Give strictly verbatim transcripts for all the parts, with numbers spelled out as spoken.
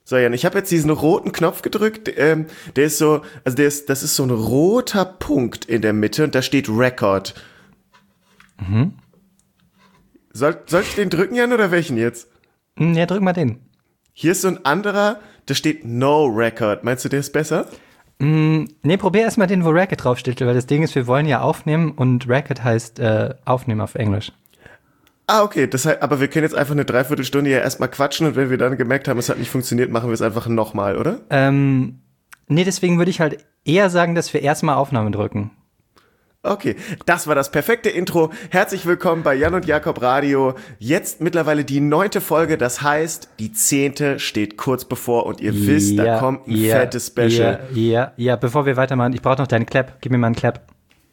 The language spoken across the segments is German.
So, Jan, ich habe jetzt diesen roten Knopf gedrückt, ähm, der ist so, also der ist, das ist so ein roter Punkt in der Mitte und da steht Record. Mhm. Soll, soll ich den drücken, Jan, oder welchen jetzt? Ja, drück mal den. Hier ist so ein anderer, da steht No Record. Meinst du, der ist besser? Mm, nee, probier erstmal den, wo Racket draufsteht, weil das Ding ist, wir wollen ja aufnehmen und Racket heißt äh, aufnehmen auf Englisch. Ah, okay, das heißt, aber wir können jetzt einfach eine Dreiviertelstunde ja erstmal quatschen und wenn wir dann gemerkt haben, es hat nicht funktioniert, machen wir es einfach nochmal, oder? Ähm, nee, deswegen würde ich halt eher sagen, dass wir erstmal Aufnahme drücken. Okay, das war das perfekte Intro. Herzlich willkommen bei Jan und Jakob Radio. Jetzt mittlerweile die neunte Folge, das heißt, die zehnte steht kurz bevor und ihr ja, wisst, da kommt ein ja, fettes Special. Ja, ja, ja, bevor wir weitermachen, ich brauche noch deinen Clap. Gib mir mal einen Clap.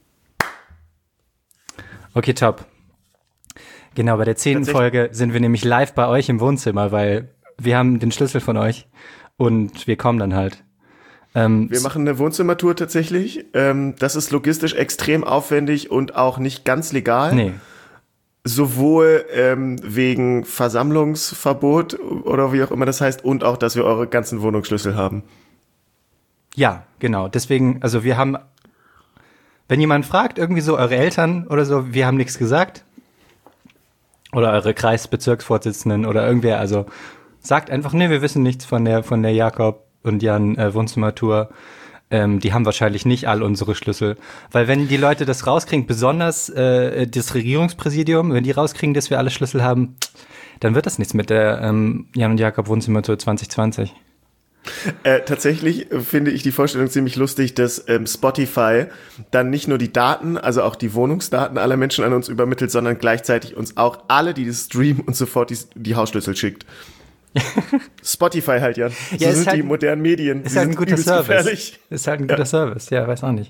Okay, top. Genau, bei der zehnten Folge sind wir nämlich live bei euch im Wohnzimmer, weil wir haben den Schlüssel von euch und wir kommen dann halt. Ähm, wir machen eine Wohnzimmertour tatsächlich. Ähm, das ist logistisch extrem aufwendig und auch nicht ganz legal. Nee. Sowohl ähm, wegen Versammlungsverbot oder wie auch immer das heißt und auch, dass wir eure ganzen Wohnungsschlüssel haben. Ja, genau. Deswegen, also wir haben, wenn jemand fragt, irgendwie so eure Eltern oder so, wir haben nichts gesagt. Oder eure Kreisbezirksvorsitzenden oder irgendwer, also sagt einfach, nee, wir wissen nichts von der von der Jakob und Jan äh, Wohnzimmertour. Ähm, die haben wahrscheinlich nicht all unsere Schlüssel. Weil wenn die Leute das rauskriegen, besonders äh, das Regierungspräsidium, wenn die rauskriegen, dass wir alle Schlüssel haben, dann wird das nichts mit der ähm, Jan und Jakob Wohnzimmertour zwanzig zwanzig. Äh, tatsächlich finde ich die Vorstellung ziemlich lustig, dass ähm, Spotify dann nicht nur die Daten, also auch die Wohnungsdaten aller Menschen an uns übermittelt, sondern gleichzeitig uns auch alle, die das streamen und sofort die, die Hausschlüssel schickt. Spotify halt, ja. So ja, sind halt, die modernen Medien. Ist halt ein guter Service. Gefährlich. Ist halt ein guter ja. Service, ja, weiß auch nicht.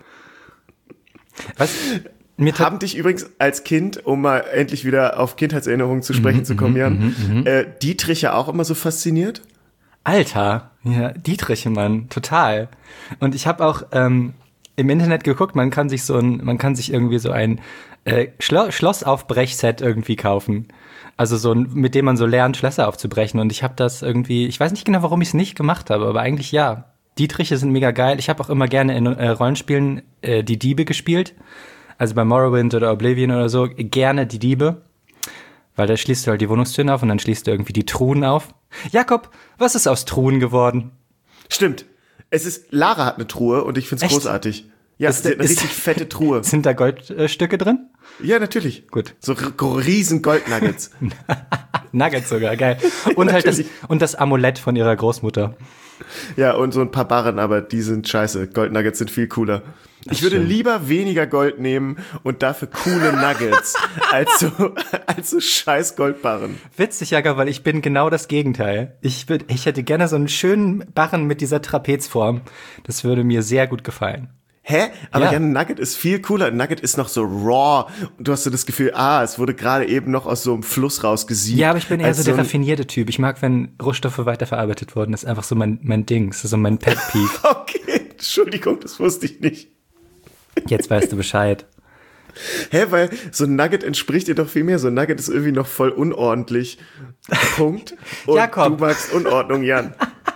Was? Mir haben dich übrigens als Kind, um mal endlich wieder auf Kindheitserinnerungen zu sprechen mhm, zu kommen, Jan, mhm, äh, Dietrich ja auch immer so fasziniert? Alter, ja, Dietrich, Mann, total. Und ich habe auch ähm, im Internet geguckt, man kann sich so ein, man kann sich irgendwie so ein äh, Schlo- Schlossaufbrechset irgendwie kaufen. Also so ein, mit dem man so lernt, Schlösser aufzubrechen. Und ich habe das irgendwie, ich weiß nicht genau, warum ich es nicht gemacht habe, aber eigentlich ja. Dietriche sind mega geil. Ich habe auch immer gerne in äh, Rollenspielen äh, die Diebe gespielt. Also bei Morrowind oder Oblivion oder so, gerne die Diebe. Weil da schließt du halt die Wohnungstüren auf und dann schließt du irgendwie die Truhen auf. Jakob, was ist aus Truhen geworden? Stimmt. Es ist, Lara hat eine Truhe und ich find's Echt? großartig. Ja, es ist eine richtig fette Truhe. Sind da Goldstücke drin? Ja, natürlich. Gut. So r- riesen Goldnuggets. Nuggets sogar, geil. Und halt das, und das Amulett von ihrer Großmutter. Ja, und so ein paar Barren, aber die sind scheiße. Goldnuggets sind viel cooler. Ich würde stimmt. lieber weniger Gold nehmen und dafür coole Nuggets als so, als so scheiß Goldbarren. Witzig, Jakob, weil ich bin genau das Gegenteil. Ich, würd, ich hätte gerne so einen schönen Barren mit dieser Trapezform. Das würde mir sehr gut gefallen. Hä? Aber ja, ja, ein Nugget ist viel cooler. Ein Nugget ist noch so raw. Und du hast so das Gefühl, ah, es wurde gerade eben noch aus so einem Fluss rausgesiebt. Ja, aber ich bin eher so der so raffinierte Typ. Ich mag, wenn Rohstoffe weiterverarbeitet wurden. Das ist einfach so mein, mein Ding. Das ist so mein Pet-Peeve. Okay, Entschuldigung, das wusste ich nicht. Jetzt weißt du Bescheid. Hä, weil so ein Nugget entspricht dir doch viel mehr. So ein Nugget ist irgendwie noch voll unordentlich. Punkt. Und Jakob. Du magst Unordnung, Jan.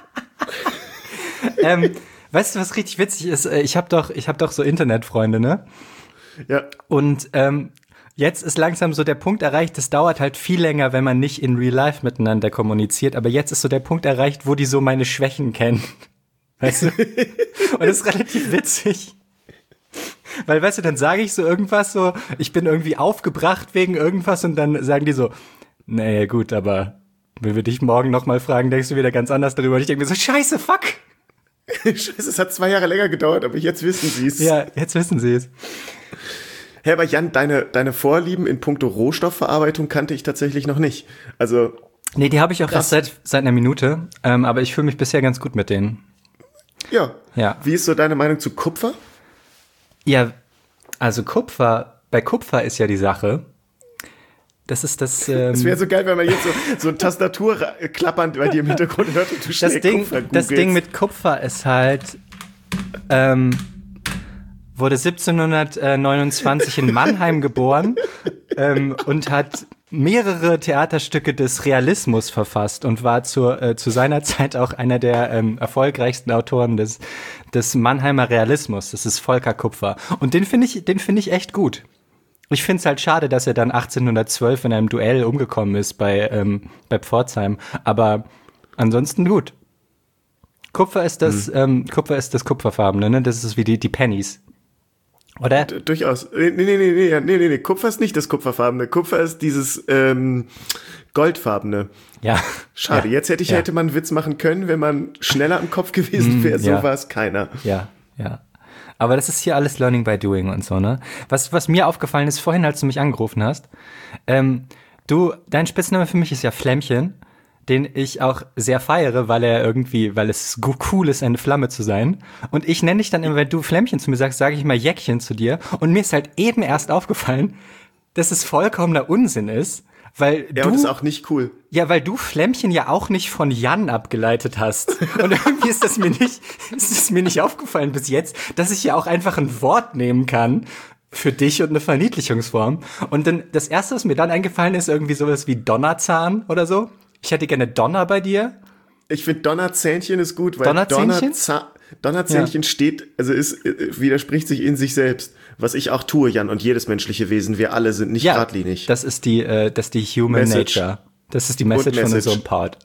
ähm, weißt du, was richtig witzig ist? Ich habe doch, ich hab doch so Internetfreunde, ne? Ja. Und ähm, jetzt ist langsam so der Punkt erreicht, das dauert halt viel länger, wenn man nicht in Real Life miteinander kommuniziert. Aber jetzt ist so der Punkt erreicht, wo die so meine Schwächen kennen. Weißt du? Und das ist relativ witzig. Weil, weißt du, dann sage ich so irgendwas so, ich bin irgendwie aufgebracht wegen irgendwas und dann sagen die so, nee, gut, aber wenn wir dich morgen nochmal fragen, denkst du wieder ganz anders darüber. Und ich denke mir so, scheiße, fuck. Scheiße, es hat zwei Jahre länger gedauert, aber jetzt wissen sie es. Ja, jetzt wissen sie es. Hey, aber Jan, deine, deine Vorlieben in puncto Rohstoffverarbeitung kannte ich tatsächlich noch nicht. Also. Nee, die habe ich auch erst seit, seit einer Minute, ähm, aber ich fühle mich bisher ganz gut mit denen. Ja. Ja. Wie ist so deine Meinung zu Kupfer? Ja, also Kupfer, bei Kupfer ist ja die Sache, das ist das... Ähm, es wäre so geil, wenn man jetzt so, so eine Tastatur klappern bei dir im Hintergrund hört und du schnell das Ding, Kupfer das Ding mit Kupfer ist halt, ähm, wurde siebzehnhundertneunundzwanzig in Mannheim geboren ähm, und hat mehrere Theaterstücke des Realismus verfasst und war zur, äh, zu seiner Zeit auch einer der ähm, erfolgreichsten Autoren des, des Mannheimer Realismus. Das ist Volker Kupfer. Und den finde ich, den finde ich echt gut. Ich finde es halt schade, dass er dann achtzehnhundertzwölf in einem Duell umgekommen ist bei, ähm, bei Pforzheim. Aber ansonsten gut. Kupfer ist das, mhm. ähm, Kupfer ist das Kupferfarbene, ne? Das ist wie die, die Pennies. Oder? D- durchaus. Nee, nee, nee, nee, nee, nee, nee. Kupfer ist nicht das Kupferfarbene. Kupfer ist dieses ähm, Goldfarbene. Ja. Schade. Ja. Jetzt hätte ich, ja. hätte man einen Witz machen können, wenn man schneller im Kopf gewesen wäre. Mm, so ja. war es keiner. Ja, ja. Aber das ist hier alles Learning by Doing und so, ne? Was, was mir aufgefallen ist, vorhin, als du mich angerufen hast, ähm, du, dein Spitzname für mich ist ja Flämmchen, den ich auch sehr feiere, weil er irgendwie, weil es cool ist, eine Flamme zu sein. Und ich nenne dich dann immer, wenn du Flämmchen zu mir sagst, sage ich mal Jäckchen zu dir. Und mir ist halt eben erst aufgefallen, dass es vollkommener Unsinn ist, weil ja, du... und das ist auch nicht cool. Ja, weil du Flämmchen ja auch nicht von Jan abgeleitet hast. Und irgendwie ist das mir nicht, ist es mir nicht aufgefallen bis jetzt, dass ich ja auch einfach ein Wort nehmen kann für dich und eine Verniedlichungsform. Und dann das Erste, was mir dann eingefallen ist, irgendwie sowas wie Donnerzahn oder so. Ich hätte gerne Donner bei dir. Ich finde Donnerzähnchen ist gut, weil Donnerzähnchen, Donnerza- Donnerzähnchen ja. steht, also ist, widerspricht sich in sich selbst. Was ich auch tue, Jan, und jedes menschliche Wesen, wir alle sind nicht ja, geradlinig. Das ist die, äh, das ist die Human Message. Nature. Das ist die Message, Message. von unserem Part.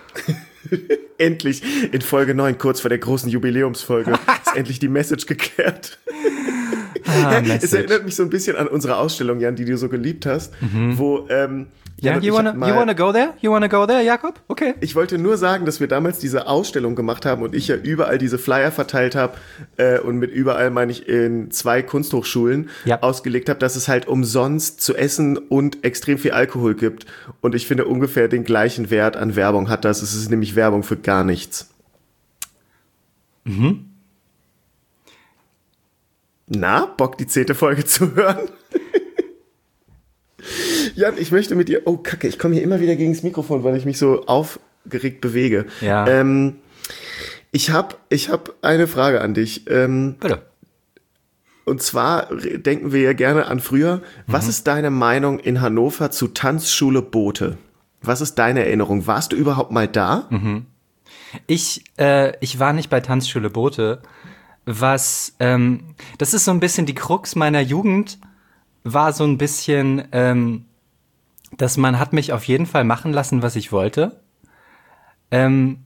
Endlich in Folge neun, kurz vor der großen Jubiläumsfolge, ist endlich die Message geklärt. Ah, ja, es erinnert mich so ein bisschen an unsere Ausstellung, Jan, die du so geliebt hast, mhm. wo ähm, Ja, yeah, you wanna, mal, you wanna go there? You wanna go there, Jakob? Okay. Ich wollte nur sagen, dass wir damals diese Ausstellung gemacht haben und ich ja überall diese Flyer verteilt habe äh, und mit überall meine ich in zwei Kunsthochschulen ja. ausgelegt habe, dass es halt umsonst zu essen und extrem viel Alkohol gibt. Und ich finde ungefähr den gleichen Wert an Werbung hat das. Es ist nämlich Werbung für gar nichts. Mhm. Na, Bock, die zehnte Folge zu hören? Jan, ich möchte mit dir... Oh, Kacke, ich komme hier immer wieder gegen das Mikrofon, weil ich mich so aufgeregt bewege. Ja. Ähm, ich habe ich hab eine Frage an dich. Ähm, Bitte. Und zwar denken wir ja gerne an früher. Mhm. Was ist deine Meinung in Hannover zu Tanzschule Bote? Was ist deine Erinnerung? Warst du überhaupt mal da? Mhm. Ich, äh, ich war nicht bei Tanzschule Bote. Was, ähm, das ist so ein bisschen die Krux meiner Jugend, war so ein bisschen, ähm, dass man hat mich auf jeden Fall machen lassen, was ich wollte. Ähm,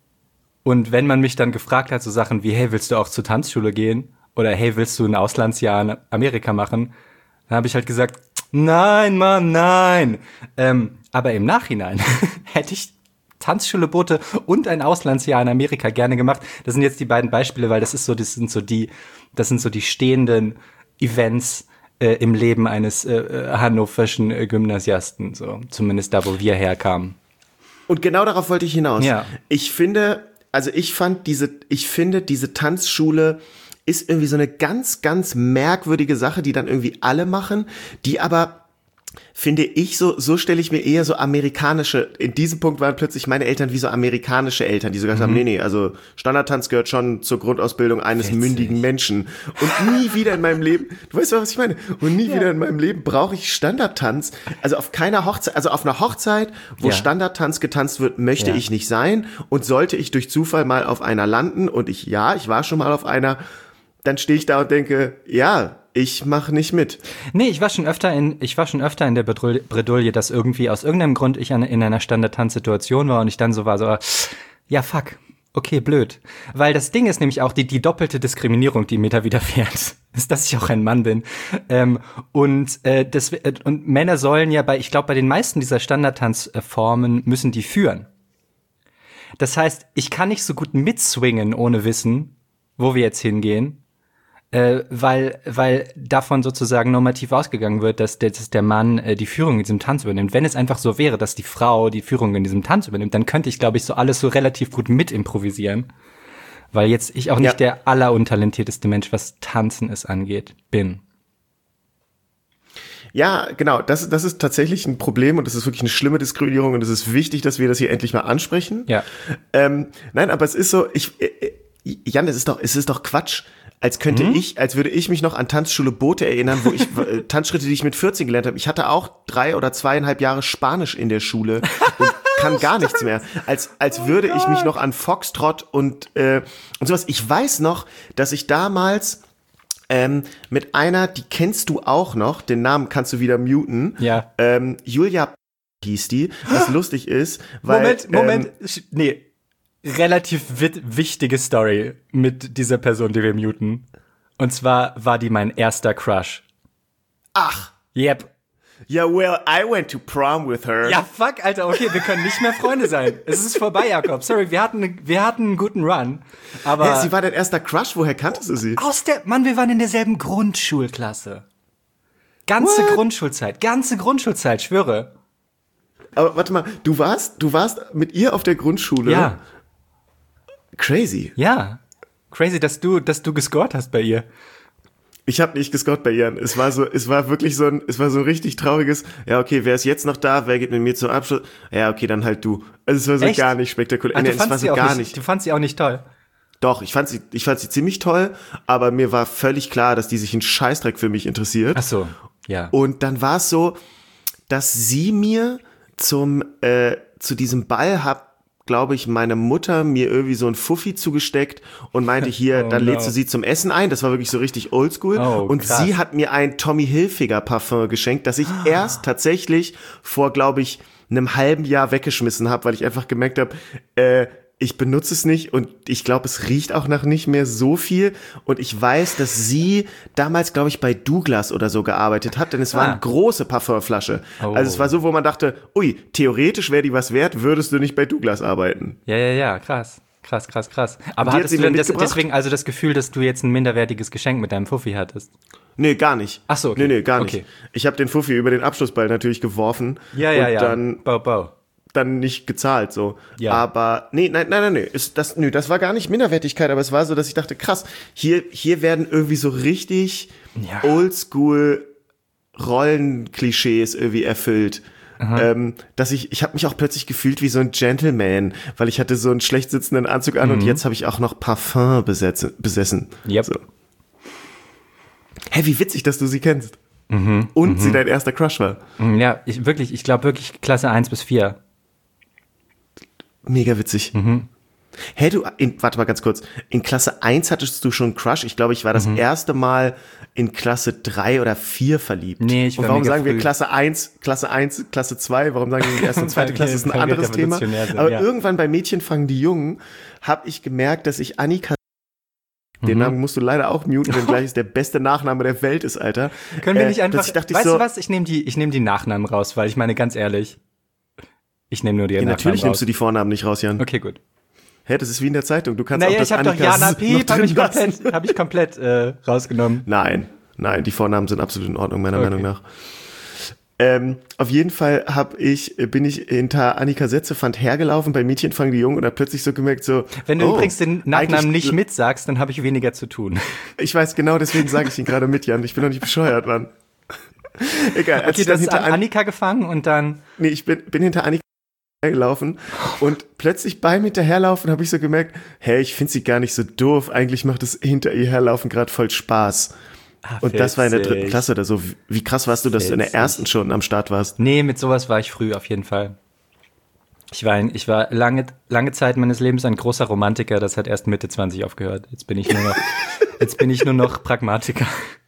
und wenn man mich dann gefragt hat, so Sachen wie, hey, willst du auch zur Tanzschule gehen? Oder hey, willst du ein Auslandsjahr in Amerika machen? Dann habe ich halt gesagt, nein, Mann, nein. Ähm, aber im Nachhinein hätte ich Tanzschule Bote und ein Auslandsjahr in Amerika gerne gemacht. Das sind jetzt die beiden Beispiele, weil das ist so, das sind so die, das sind so die stehenden Events äh, im Leben eines äh, hannoverschen äh, Gymnasiasten, so zumindest da, wo wir herkamen. Und genau darauf wollte ich hinaus. Ja. Ich finde, also ich fand diese, ich finde diese Tanzschule ist irgendwie so eine ganz, ganz merkwürdige Sache, die dann irgendwie alle machen, die aber finde ich, so so stelle ich mir eher so amerikanische, in diesem Punkt waren plötzlich meine Eltern wie so amerikanische Eltern, die so gesagt mhm. haben, nee, nee, also Standardtanz gehört schon zur Grundausbildung eines Witzig. mündigen Menschen. Und nie wieder in meinem Leben, du weißt doch, was ich meine, und nie ja. wieder in meinem Leben brauche ich Standardtanz. Also auf keiner Hochzeit, also auf einer Hochzeit, wo ja. Standardtanz getanzt wird, möchte ja. ich nicht sein. Und sollte ich durch Zufall mal auf einer landen, und ich, ja, ich war schon mal auf einer, dann stehe ich da und denke, ja, ich mache nicht mit. Nee, ich war schon öfter in, ich war schon öfter in der Bredouille, dass irgendwie aus irgendeinem Grund ich an, in einer Standardtanzsituation war und ich dann so war, so, ja, fuck, okay, blöd. Weil das Ding ist nämlich auch die, die doppelte Diskriminierung, die mir da widerfährt, ist, dass ich auch ein Mann bin. Ähm, und, äh, das, äh, und Männer sollen ja bei, ich glaube, bei den meisten dieser Standardtanzformen müssen die führen. Das heißt, ich kann nicht so gut mitswingen, ohne Wissen, wo wir jetzt hingehen. Äh, weil weil davon sozusagen normativ ausgegangen wird, dass der, dass der Mann äh, die Führung in diesem Tanz übernimmt. Wenn es einfach so wäre, dass die Frau die Führung in diesem Tanz übernimmt, dann könnte ich, glaube ich, so alles so relativ gut mit improvisieren. Weil jetzt ich auch nicht ja. der alleruntalentierteste Mensch, was Tanzen es angeht, bin. Ja, genau, das, das ist tatsächlich ein Problem und das ist wirklich eine schlimme Diskriminierung und es ist wichtig, dass wir das hier endlich mal ansprechen. Ja. Ähm, nein, aber es ist so, ich, äh, Jan, es ist doch, es ist doch Quatsch. als könnte Mhm. ich, als würde ich mich noch an Tanzschule Bote erinnern, wo ich äh, Tanzschritte, die ich mit vierzehn gelernt habe. Ich hatte auch drei oder zweieinhalb Jahre Spanisch in der Schule und kann gar nichts mehr. Als, als würde ich mich noch an Foxtrot und, äh, und sowas. Ich weiß noch, dass ich damals ähm, mit einer, die kennst du auch noch, den Namen kannst du wieder muten. Ja. Ähm, Julia hieß die, was lustig ist, weil... Moment, Moment, Ähm, Sch- nee. Relativ wit- wichtige Story mit dieser Person, die wir muten. Und zwar war die mein erster Crush. ach, Yep. ja, well, I went to prom with her. Ja, fuck, Alter, okay, wir können nicht mehr Freunde sein. Es ist vorbei, Jakob. Sorry, wir hatten, wir hatten einen guten Run. Aber Hä, sie war dein erster Crush, woher kanntest du sie? aus der, Mann, wir waren in derselben Grundschulklasse. Ganze What? Grundschulzeit, ganze Grundschulzeit, schwöre. Aber warte mal, du warst, du warst mit ihr auf der Grundschule? Ja, Crazy. ja. Crazy, dass du, dass du gescored hast bei ihr. Ich habe nicht gescored bei ihr. Es war so, es war wirklich so ein, es war so ein richtig trauriges, ja, okay, wer ist jetzt noch da? Wer geht mit mir zum Abschluss? Ja, okay, dann halt du. Also es war so Echt? gar nicht spektakulär. Ach, Nee, du es war fandst so sie auch gar nicht, nicht. du fandst sie auch nicht toll. Doch, ich fand sie, ich fand sie ziemlich toll, aber mir war völlig klar, dass die sich einen Scheißdreck für mich interessiert. Ach so, ja. Und dann war es so, dass sie mir zum, äh, zu diesem Ball hat, glaube ich, meine Mutter mir irgendwie so ein Fuffi zugesteckt und meinte, hier, Oh dann no. lädst du sie zum Essen ein. Das war wirklich so richtig oldschool. Oh, und krass. sie hat mir ein Tommy Hilfiger Parfum geschenkt, das ich erst tatsächlich vor, glaube ich, einem halben Jahr weggeschmissen habe, weil ich einfach gemerkt habe, äh, ich benutze es nicht und ich glaube, es riecht auch nach nicht mehr so viel. Und ich weiß, dass sie damals, glaube ich, bei Douglas oder so gearbeitet hat, denn es war Ah. eine große Parfumflasche. Oh. Also es war so, wo man dachte, ui, theoretisch wäre die was wert, würdest du nicht bei Douglas arbeiten. Ja, ja, ja, krass. Krass, krass, krass. Aber die hat hattest sie du mir denn das, mitgebracht? deswegen also das Gefühl, dass du jetzt ein minderwertiges Geschenk mit deinem Fuffi hattest? Nee, gar nicht. Ach so, okay. Nee, nee, gar nicht. Okay. Ich habe den Fuffi über den Abschlussball natürlich geworfen Ja, ja, und ja. dann Bau, bau. dann nicht gezahlt so. Ja. Aber nee, nein, nein, nein, nee, ist das nö, das war gar nicht Minderwertigkeit, aber es war so, dass ich dachte, krass, hier hier werden irgendwie so richtig Ja. oldschool Rollenklischees irgendwie erfüllt. Ähm, dass ich ich habe mich auch plötzlich gefühlt wie so ein Gentleman, weil ich hatte so einen schlecht sitzenden Anzug an und jetzt habe ich auch noch Parfum besetzen, besessen. Yep. So. Hä, wie witzig, dass du sie kennst. Und sie dein erster Crush war. Ja, ich wirklich, ich glaube wirklich Klasse eins bis vier. Mega witzig. Hä, du, in, warte mal ganz kurz. In Klasse eins hattest du schon einen Crush? Ich glaube, ich war das erste Mal in Klasse drei oder vier verliebt. Nee, ich war Und warum mega sagen wir früh. Klasse eins, Klasse eins, Klasse zwei? Warum sagen wir die erste und zweite Weil Klasse? wir- Das ist ein weil wir anderes Thema. revolutionär sind, Aber ja. irgendwann bei Mädchen fangen die Jungen, habe ich gemerkt, dass ich Annika, den Namen musst du leider auch muten, denn gleich ist der beste Nachname der Welt ist, Alter. Können wir Äh, nicht einfach, plötzlich dachte ich weißt so, du was, ich nehme die, ich nehme die Nachnamen raus, weil ich meine, ganz ehrlich, ich nehme nur die Ja, Nachnamen natürlich raus. nimmst du die Vornamen nicht raus, Jan. Okay, gut. Hä, das ist wie in der Zeitung. Du kannst auch Naja, das ich habe doch Annika Jana S noch Piep, habe drin ich lassen. komplett, hab ich komplett äh, rausgenommen. Nein, nein, die Vornamen sind absolut in Ordnung, meiner Okay. Meinung nach. Ähm, auf jeden Fall hab ich, bin ich hinter Annika Setzefand hergelaufen, bei Mädchen fangen die Jungen und hab plötzlich so gemerkt, so. Wenn du oh, übrigens den Nachnamen eigentlich- nicht mitsagst, dann habe ich weniger zu tun. Ich weiß genau, deswegen sage ich ihn gerade mit, Jan. Ich bin doch nicht bescheuert, Mann. Egal, als Okay, ich dann das ist hinter an An Annika gefangen und dann, nee, ich bin, bin hinter Annika hergelaufen und plötzlich beim Hinterherlaufen habe ich so gemerkt, hey, ich finde sie gar nicht so doof. Eigentlich macht das hinter ihr herlaufen gerade voll Spaß. ah, Und das war in der dritten witzig. Klasse oder so. Wie krass warst du, dass du in der Witzig. ersten schon am Start warst? Nee, mit sowas war ich früh auf jeden Fall. Ich war, ein, ich war lange, lange Zeit meines Lebens ein großer Romantiker, das hat erst Mitte zwanzig aufgehört. Jetzt bin ich nur noch, jetzt bin ich nur noch Pragmatiker.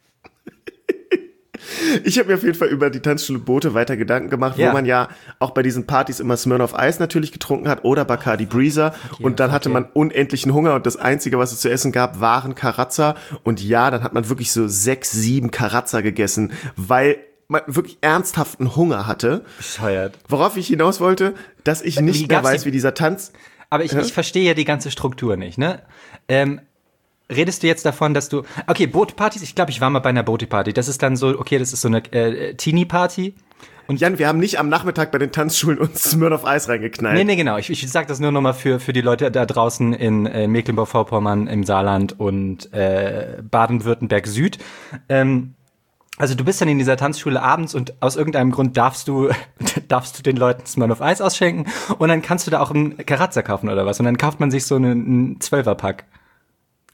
Ich habe mir auf jeden Fall über die Tanzschule Bote weiter Gedanken gemacht, Ja. wo man ja auch bei diesen Partys immer Smirnoff Ice natürlich getrunken hat oder Bacardi Breezer und dann hatte okay. man unendlichen Hunger und das Einzige, was es zu essen gab, waren Karazza und ja, dann hat man wirklich so sechs, sieben Karazza gegessen, weil man wirklich ernsthaften Hunger hatte. Bescheuert. Worauf ich hinaus wollte, dass ich nicht mehr gab's weiß, die- wie dieser Tanz... Aber ich, Ja? ich verstehe ja die ganze Struktur nicht, ne? Ähm, redest du jetzt davon, dass du, okay, Bootpartys, ich glaube, ich war mal bei einer Booty-Party. Das ist dann so, okay, das ist so eine äh, Teenie-Party. Jan, wir haben nicht am Nachmittag bei den Tanzschulen uns Smirnoff Ice reingeknallt. Nee, nee, genau. Ich, ich sag das nur nochmal für, für die Leute da draußen in äh, Mecklenburg-Vorpommern, im Saarland und äh, Baden-Württemberg Süd. Ähm, also du bist dann in dieser Tanzschule abends und aus irgendeinem Grund darfst du darfst du den Leuten Smirnoff Eis ausschenken und dann kannst du da auch einen Karazza kaufen oder was. Und dann kauft man sich so einen, einen Zwölferpack.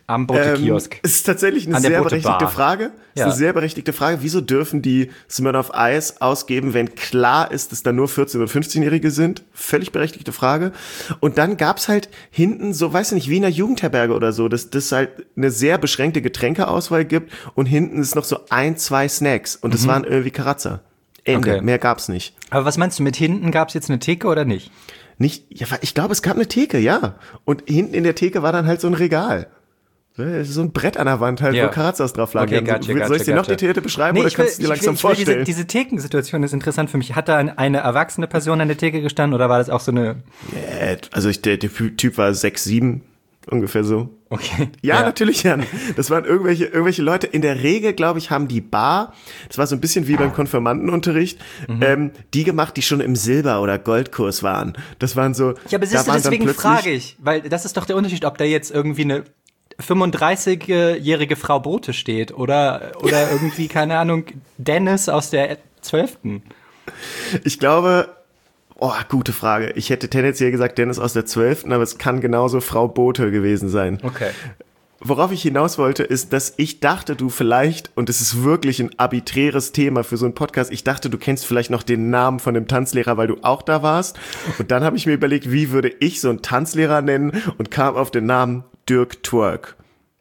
Am Bote-Kiosk. Ähm, es ist tatsächlich eine An der sehr Bote-Bar. berechtigte Frage. Es Ja. ist eine sehr berechtigte Frage. Wieso dürfen die Smirnoff Ice ausgeben, wenn klar ist, dass da nur vierzehn- und fünfzehnjährige sind? Völlig berechtigte Frage. Und dann gab's halt hinten so, weiß ich nicht, wie in einer Jugendherberge oder so, dass das halt eine sehr beschränkte Getränkeauswahl gibt und hinten ist noch so ein, zwei Snacks und das Mhm. waren irgendwie Karazza. Ende. Okay. Mehr gab's nicht. Aber was meinst du, mit hinten gab es jetzt eine Theke oder nicht? Nicht, ja, ich glaube, es gab eine Theke, ja. Und hinten in der Theke war dann halt so ein Regal. So ein Brett an der Wand halt, Ja. wo Karazzas drauf lagen. Okay, gotcha, Soll ich gotcha, dir noch gotcha. die Theke beschreiben Nee, oder ich will, kannst du dir ich will, langsam ich will vorstellen? diese, diese Thekensituation ist interessant für mich. Hat da eine erwachsene Person an der Theke gestanden oder war das auch so eine... Äh, Also ich, der, der Typ war sechs, sieben, ungefähr so. Okay. Ja, natürlich, Jan. Das waren irgendwelche, irgendwelche Leute. In der Regel, glaube ich, haben die Bar, das war so ein bisschen wie beim Konfirmandenunterricht, Mhm. ähm, die gemacht, die schon im Silber- oder Goldkurs waren. Das waren so... Ja, aber da siehst du, waren dann deswegen plötzlich- frage ich, weil das ist doch der Unterschied, ob da jetzt irgendwie eine fünfunddreißigjährige Frau Bote steht oder, oder irgendwie, keine Ahnung, Dennis aus der zwölften. Ich glaube... Oh, gute Frage. Ich hätte tendenziell gesagt Dennis aus der zwölften, aber es kann genauso Frau Bote gewesen sein. Okay. Worauf ich hinaus wollte, ist, dass ich dachte, du vielleicht, und es ist wirklich ein arbiträres Thema für so einen Podcast, ich dachte, du kennst vielleicht noch den Namen von dem Tanzlehrer, weil du auch da warst. Und dann habe ich mir überlegt, wie würde ich so einen Tanzlehrer nennen und kam auf den Namen Dirk Twerk.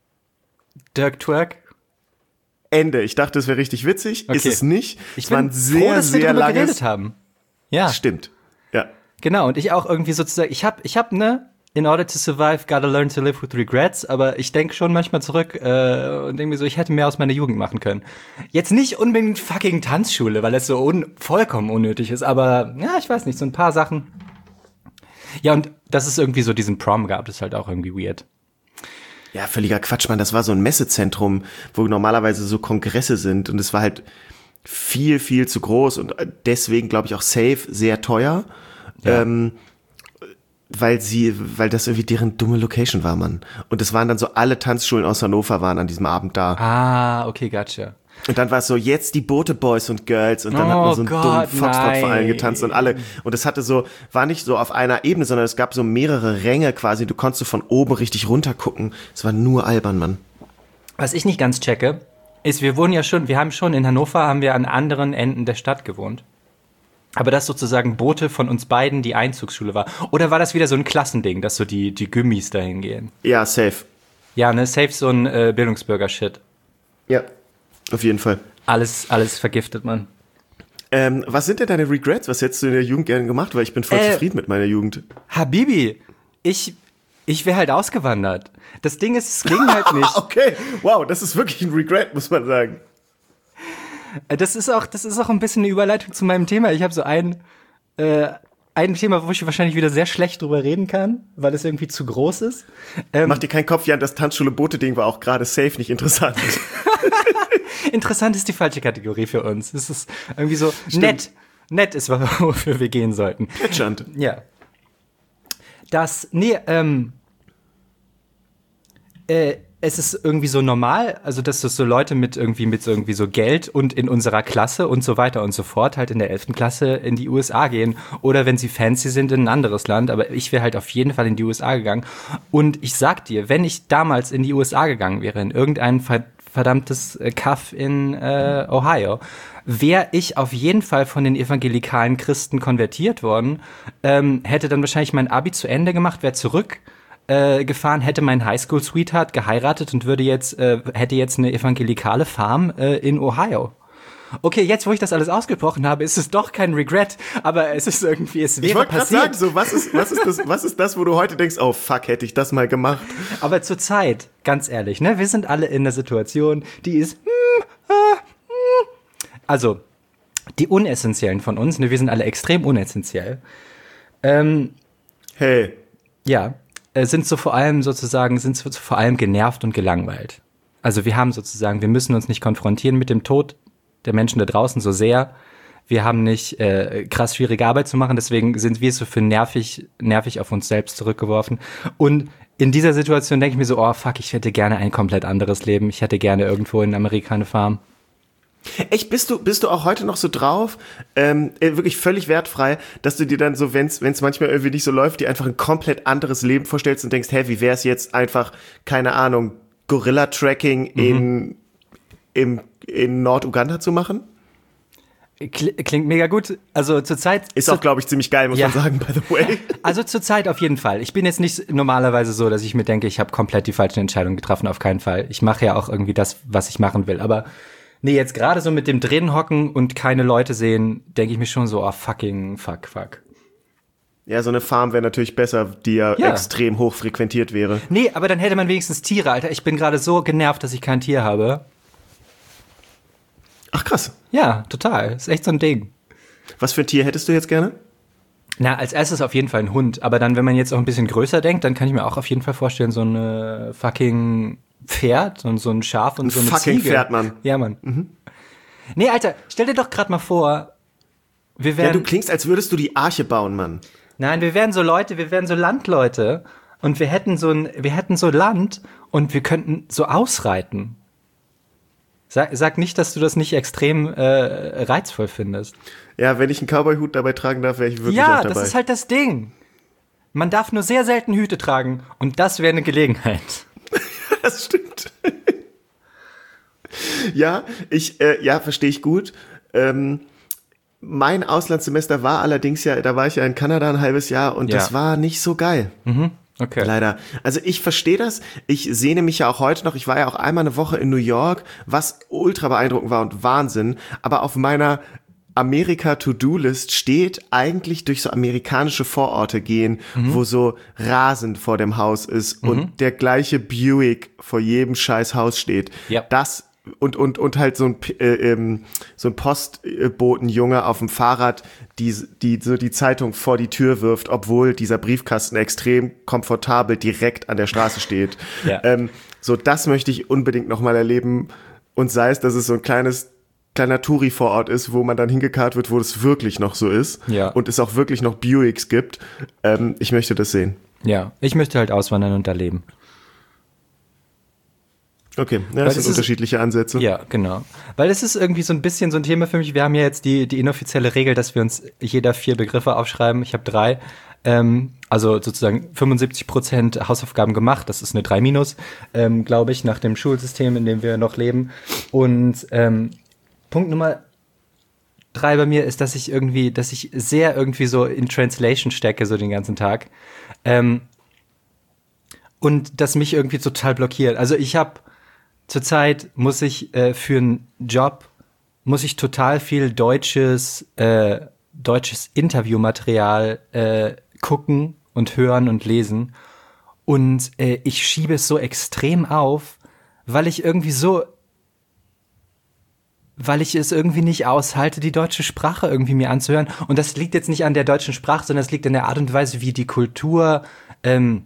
Dirk Twerk? Ende. Ich dachte, es wäre richtig witzig. Okay. Ist es nicht. Ich es war bin ein sehr, froh, dass wir sehr darüber langes... geredet haben. Ja, Stimmt. Ja. genau. Und ich auch irgendwie sozusagen, ich hab, ich hab, ne, in order to survive, gotta learn to live with regrets, aber ich denke schon manchmal zurück äh, und denke mir so, ich hätte mehr aus meiner Jugend machen können. Jetzt nicht unbedingt fucking Tanzschule, weil es so un vollkommen unnötig ist, aber ja, ich weiß nicht, so ein paar Sachen. Ja, und dass es irgendwie so diesen Prom gab, ist halt auch irgendwie weird. Ja, völliger Quatsch, Mann. Das war so ein Messezentrum, wo normalerweise so Kongresse sind und es war halt viel, viel zu groß und deswegen, glaube ich, auch safe sehr teuer, Ja. ähm, weil sie, weil das irgendwie deren dumme Location war, Mann. Und es waren dann so, alle Tanzschulen aus Hannover waren an diesem Abend da. Ah, okay, gotcha. Und dann war es so, jetzt die Bote Boys und Girls und dann hat Oh man so einen Gott, dummen Foxtrot vor allen nein. getanzt und alle. Und es hatte so, war nicht so auf einer Ebene, sondern es gab so mehrere Ränge quasi. Du konntest so von oben richtig runter gucken. Es war nur albern, Mann. Was ich nicht ganz checke, ist, wir wohnen ja schon, wir haben schon in Hannover, haben wir an anderen Enden der Stadt gewohnt. Aber dass sozusagen Bote von uns beiden die Einzugsschule war. Oder war das wieder so ein Klassending, dass so die, die Gümmis dahin gehen? Ja, safe. Ja, ne, safe so ein äh, Bildungsbürger-Shit. Ja, auf jeden Fall. Alles, alles vergiftet, man. Ähm, was sind denn deine Regrets? Was hättest du in der Jugend gerne gemacht? Weil ich bin voll Äh, zufrieden mit meiner Jugend. Habibi, ich, ich wäre halt ausgewandert. Das Ding ist, es ging halt nicht. Okay, wow, das ist wirklich ein Regret, muss man sagen. Das ist auch, das ist auch ein bisschen eine Überleitung zu meinem Thema. Ich habe so ein, äh, ein Thema, wo ich wahrscheinlich wieder sehr schlecht drüber reden kann, weil es irgendwie zu groß ist. Ähm, Mach dir keinen Kopf, Jan, das Tanzschule-Bote-Ding war auch gerade safe nicht interessant. Interessant ist die falsche Kategorie für uns. Es ist irgendwie so nett. Nett ist, wofür wir gehen sollten. Plätschernd. Ja. Das, nee, ähm, äh, es ist irgendwie so normal, also dass das so Leute mit irgendwie mit so irgendwie so Geld und in unserer Klasse und so weiter und so fort halt in der elften Klasse in die U S A gehen oder wenn sie fancy sind in ein anderes Land, aber ich wäre halt auf jeden Fall in die U S A gegangen und ich sag dir, wenn ich damals in die U S A gegangen wäre, in irgendein verdammtes Kaff in äh, Ohio, wäre ich auf jeden Fall von den evangelikalen Christen konvertiert worden, ähm, hätte dann wahrscheinlich mein Abi zu Ende gemacht, wäre zurück äh, gefahren, hätte mein Highschool-Sweetheart geheiratet und würde jetzt äh, hätte jetzt eine evangelikale Farm äh, in Ohio. Okay, jetzt, wo ich das alles ausgebrochen habe, ist es doch kein Regret, aber es ist irgendwie, es wäre Ich wollte gerade passiert. sagen, so, was ist, was, ist das, was ist das, wo du heute denkst, oh fuck, hätte ich das mal gemacht? Aber zur Zeit, ganz ehrlich, ne, wir sind alle in der Situation, die ist, hm, ah, hm. Also, die Unessentiellen von uns, ne, wir sind alle extrem unessentiell, ähm, Hey, ja, äh, sind so vor allem sozusagen, sind so vor allem genervt und gelangweilt. Also wir haben sozusagen, wir müssen uns nicht konfrontieren mit dem Tod der Menschen da draußen so sehr. Wir haben nicht äh, krass schwierige Arbeit zu machen, deswegen sind wir so für nervig, nervig auf uns selbst zurückgeworfen. Und in dieser Situation denke ich mir so, oh fuck, ich hätte gerne ein komplett anderes Leben. Ich hätte gerne irgendwo in Amerika eine Farm. echt, bist du, bist du auch heute noch so drauf, ähm, äh, wirklich völlig wertfrei, dass du dir dann so, wenn's, wenn's manchmal irgendwie nicht so läuft, dir einfach ein komplett anderes Leben vorstellst und denkst, hey, wie wär's jetzt einfach, keine Ahnung, Gorilla-Tracking Mhm. in, im, in Nord-Uganda zu machen. Kli- Klingt mega gut. Also zurzeit Ist auch, glaube ich, ziemlich geil, muss Ja. man sagen, by the way. Also zurzeit auf jeden Fall. Ich bin jetzt nicht normalerweise so, dass ich mir denke, ich habe komplett die falschen Entscheidungen getroffen, auf keinen Fall. Ich mache ja auch irgendwie das, was ich machen will. Aber nee, jetzt gerade so mit dem drin hocken und keine Leute sehen, denke ich mir schon so, oh fucking fuck, fuck. Ja, so eine Farm wäre natürlich besser, die ja, Ja. extrem hoch frequentiert wäre. Nee, aber dann hätte man wenigstens Tiere, Alter. Ich bin gerade so genervt, dass ich kein Tier habe. Ach krass. Ja, total. Ist echt so ein Ding. Was für ein Tier hättest du jetzt gerne? Na, als erstes auf jeden Fall ein Hund. Aber dann, wenn man jetzt auch ein bisschen größer denkt, dann kann ich mir auch auf jeden Fall vorstellen, so ein fucking Pferd und so ein Schaf und Ein so eine fucking Ziege. Pferd, Mann. Ja, Mann. Mhm. Nee, Alter, stell dir doch gerade mal vor, wir Ja, wären, du klingst, als würdest du die Arche bauen, Mann. nein, wir wären so Leute, wir wären so Landleute und wir hätten so ein, wir hätten so Land und wir könnten so ausreiten. Sag, sag nicht, dass du das nicht extrem äh, reizvoll findest. Ja, wenn ich einen Cowboy-Hut dabei tragen darf, wäre ich wirklich Ja, auch dabei. das ist halt das Ding. Man darf nur sehr selten Hüte tragen und das wäre eine Gelegenheit. Das stimmt. Ja, ich, äh, ja, verstehe ich gut. Ähm, mein Auslandssemester war allerdings ja, da war ich ja in Kanada ein halbes Jahr und Ja. das war nicht so geil. Okay. Leider. Also ich verstehe das. Ich sehne mich ja auch heute noch. Ich war ja auch einmal eine Woche in New York, was ultra beeindruckend war und Wahnsinn. Aber auf meiner Amerika-To-Do-List steht eigentlich durch so amerikanische Vororte gehen, Mhm. wo so Rasen vor dem Haus ist und der gleiche Buick vor jedem scheiß Haus steht. Ja. Das und und und halt so ein P- äh, ähm, so ein Postbotenjunge auf dem Fahrrad, die die so die Zeitung vor die Tür wirft, obwohl dieser Briefkasten extrem komfortabel direkt an der Straße steht. Ja. Ähm, so das möchte ich unbedingt noch mal erleben und sei es, dass es so ein kleines kleiner Touri-Vorort ist, wo man dann hingekarrt wird, wo es wirklich noch so ist Ja. und es auch wirklich noch Buicks gibt. Ähm, ich möchte das sehen. Ja, ich möchte halt auswandern und da leben. Okay, ja, Weil das es sind ist- unterschiedliche Ansätze. Ja, genau. Weil es ist irgendwie so ein bisschen so ein Thema für mich. Wir haben ja jetzt die, die inoffizielle Regel, dass wir uns jeder vier Begriffe aufschreiben. Ich habe drei. Ähm, also sozusagen fünfundsiebzig Prozent Hausaufgaben gemacht. Das ist eine drei minus, ähm, glaube ich, nach dem Schulsystem, in dem wir noch leben. Und ähm, Punkt Nummer drei bei mir ist, dass ich irgendwie, dass ich sehr irgendwie so in Translation stecke, so den ganzen Tag. Ähm, und das mich irgendwie total blockiert. Also ich habe zurzeit muss ich äh, für einen Job muss ich total viel deutsches äh, deutsches Interviewmaterial äh, gucken und hören und lesen und äh, ich schiebe es so extrem auf, weil ich irgendwie so weil ich es irgendwie nicht aushalte, die deutsche Sprache irgendwie mir anzuhören. Und das liegt jetzt nicht an der deutschen Sprache, sondern es liegt an der Art und Weise, wie die Kultur ähm,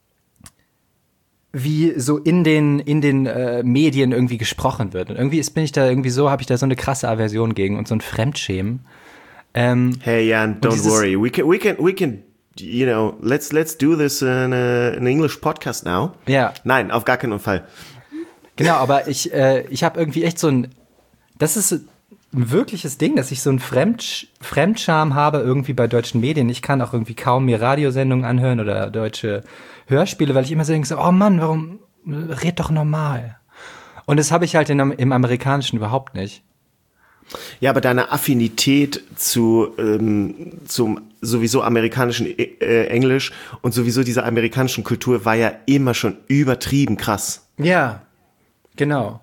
wie so in den in den äh, Medien irgendwie gesprochen wird. Und irgendwie ist, bin ich da irgendwie so, habe ich da so eine krasse Aversion gegen und so ein Fremdschämen. Ähm, Hey Jan, don't dieses- worry. We can we can we can you know, let's let's do this in a, an English podcast now. ja, Nein, auf gar keinen Fall. genau, aber ich äh, ich habe irgendwie echt so ein, das ist ein wirkliches Ding, dass ich so ein Fremd, Fremdscham habe irgendwie bei deutschen Medien. Ich kann auch irgendwie kaum mir Radiosendungen anhören oder deutsche Hörspiele, weil ich immer so denke, so, oh Mann, warum red doch normal? Und das habe ich halt in, im Amerikanischen überhaupt nicht. Ja, aber deine Affinität zu ähm, zum sowieso amerikanischen äh, Englisch und sowieso dieser amerikanischen Kultur war ja immer schon übertrieben krass. Ja, genau.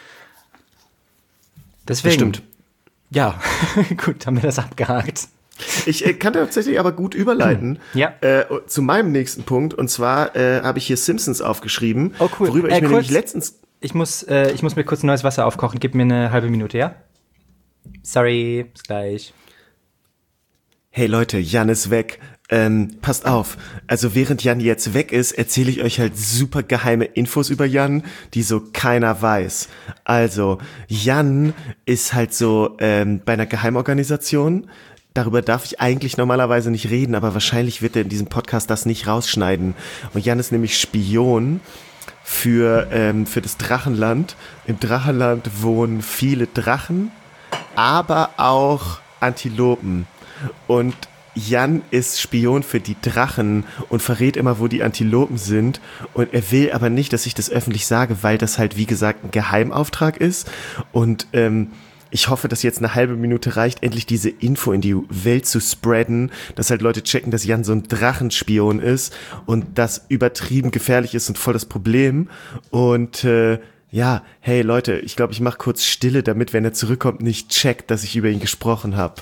Deswegen. Stimmt. Ja, gut, haben wir das abgehakt. Ich äh, kann tatsächlich aber gut überleiten Ja. äh, zu meinem nächsten Punkt. Und zwar äh, habe ich hier Simpsons aufgeschrieben, Oh, cool. worüber ich Äh, mir kurz- nämlich letztens... Ich muss, äh, ich muss mir kurz neues Wasser aufkochen. Gib mir eine halbe Minute, ja? Sorry, bis gleich. Hey Leute, Jan ist weg. Ähm, passt auf. Also während Jan jetzt weg ist, erzähle ich euch halt super geheime Infos über Jan, die so keiner weiß. Also, Jan ist halt so ähm, bei einer Geheimorganisation. Darüber darf ich eigentlich normalerweise nicht reden, aber wahrscheinlich wird er in diesem Podcast das nicht rausschneiden. Und Jan ist nämlich Spion für, ähm, für das Drachenland. Im Drachenland wohnen viele Drachen, aber auch Antilopen. Und Jan ist Spion für die Drachen und verrät immer, wo die Antilopen sind. Und er will aber nicht, dass ich das öffentlich sage, weil das halt, wie gesagt, ein Geheimauftrag ist. Und ähm, ich hoffe, dass jetzt eine halbe Minute reicht, endlich diese Info in die Welt zu spreaden, dass halt Leute checken, dass Jan so ein Drachenspion ist und das übertrieben gefährlich ist und voll das Problem. Und äh, ja, hey Leute, ich glaube, ich mache kurz Stille, damit, wenn er zurückkommt, nicht checkt, dass ich über ihn gesprochen habe.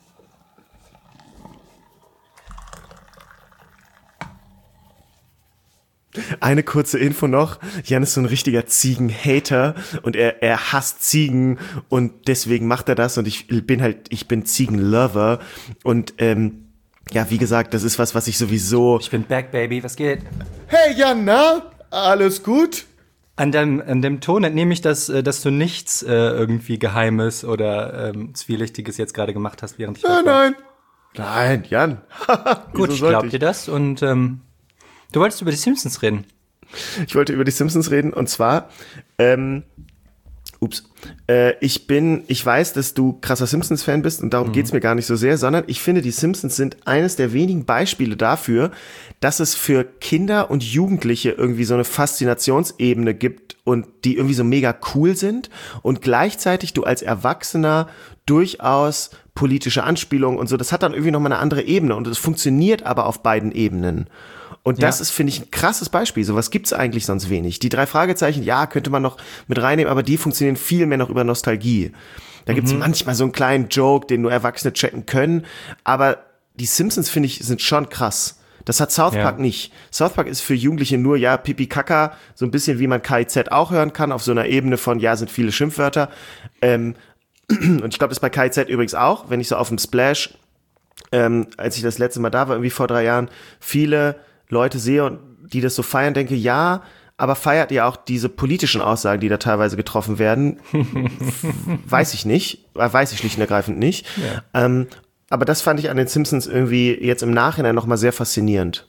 Eine kurze Info noch. Jan ist so ein richtiger Ziegen-Hater und er, er hasst Ziegen und deswegen macht er das und ich bin halt, ich bin Ziegen-Lover und ähm, ja, wie gesagt, das ist was, was ich sowieso... Ich bin back, Baby, was geht? Hey Jan, na? Alles gut? An dem, an dem Ton entnehme ich, dass, dass du nichts äh, irgendwie Geheimes oder ähm, Zwielichtiges jetzt gerade gemacht hast, während ich... Nein, nein. Nein, Jan. Gut, ich glaub dir das und... Ähm, Du wolltest über die Simpsons reden. Ich wollte über die Simpsons reden und zwar, ähm, ups, äh, ich bin, ich weiß, dass du krasser Simpsons-Fan bist und darum mhm. geht's mir gar nicht so sehr, sondern ich finde, die Simpsons sind eines der wenigen Beispiele dafür, dass es für Kinder und Jugendliche irgendwie so eine Faszinationsebene gibt und die irgendwie so mega cool sind und gleichzeitig du als Erwachsener durchaus politische Anspielungen und so, das hat dann irgendwie nochmal eine andere Ebene und es funktioniert aber auf beiden Ebenen. Und das ja. ist, finde ich, ein krasses Beispiel. Sowas gibt's eigentlich sonst wenig. Die drei Fragezeichen, ja, könnte man noch mit reinnehmen, aber die funktionieren viel mehr noch über Nostalgie. Da mhm. gibt's manchmal so einen kleinen Joke, den nur Erwachsene checken können. Aber die Simpsons, finde ich, sind schon krass. Das hat South Park ja. nicht. South Park ist für Jugendliche nur, ja, Pipi Kaka, so ein bisschen wie man K I Z auch hören kann, auf so einer Ebene von, ja, sind viele Schimpfwörter. Ähm, und ich glaube, das ist bei K I Z übrigens auch, wenn ich so auf dem Splash, ähm, als ich das letzte Mal da war, irgendwie vor drei Jahren, viele Leute sehe und die das so feiern, denke, ja, aber feiert ihr auch diese politischen Aussagen, die da teilweise getroffen werden? Weiß ich nicht, weiß ich schlicht und ergreifend nicht. Ja. Ähm, aber das fand ich an den Simpsons irgendwie jetzt im Nachhinein nochmal sehr faszinierend.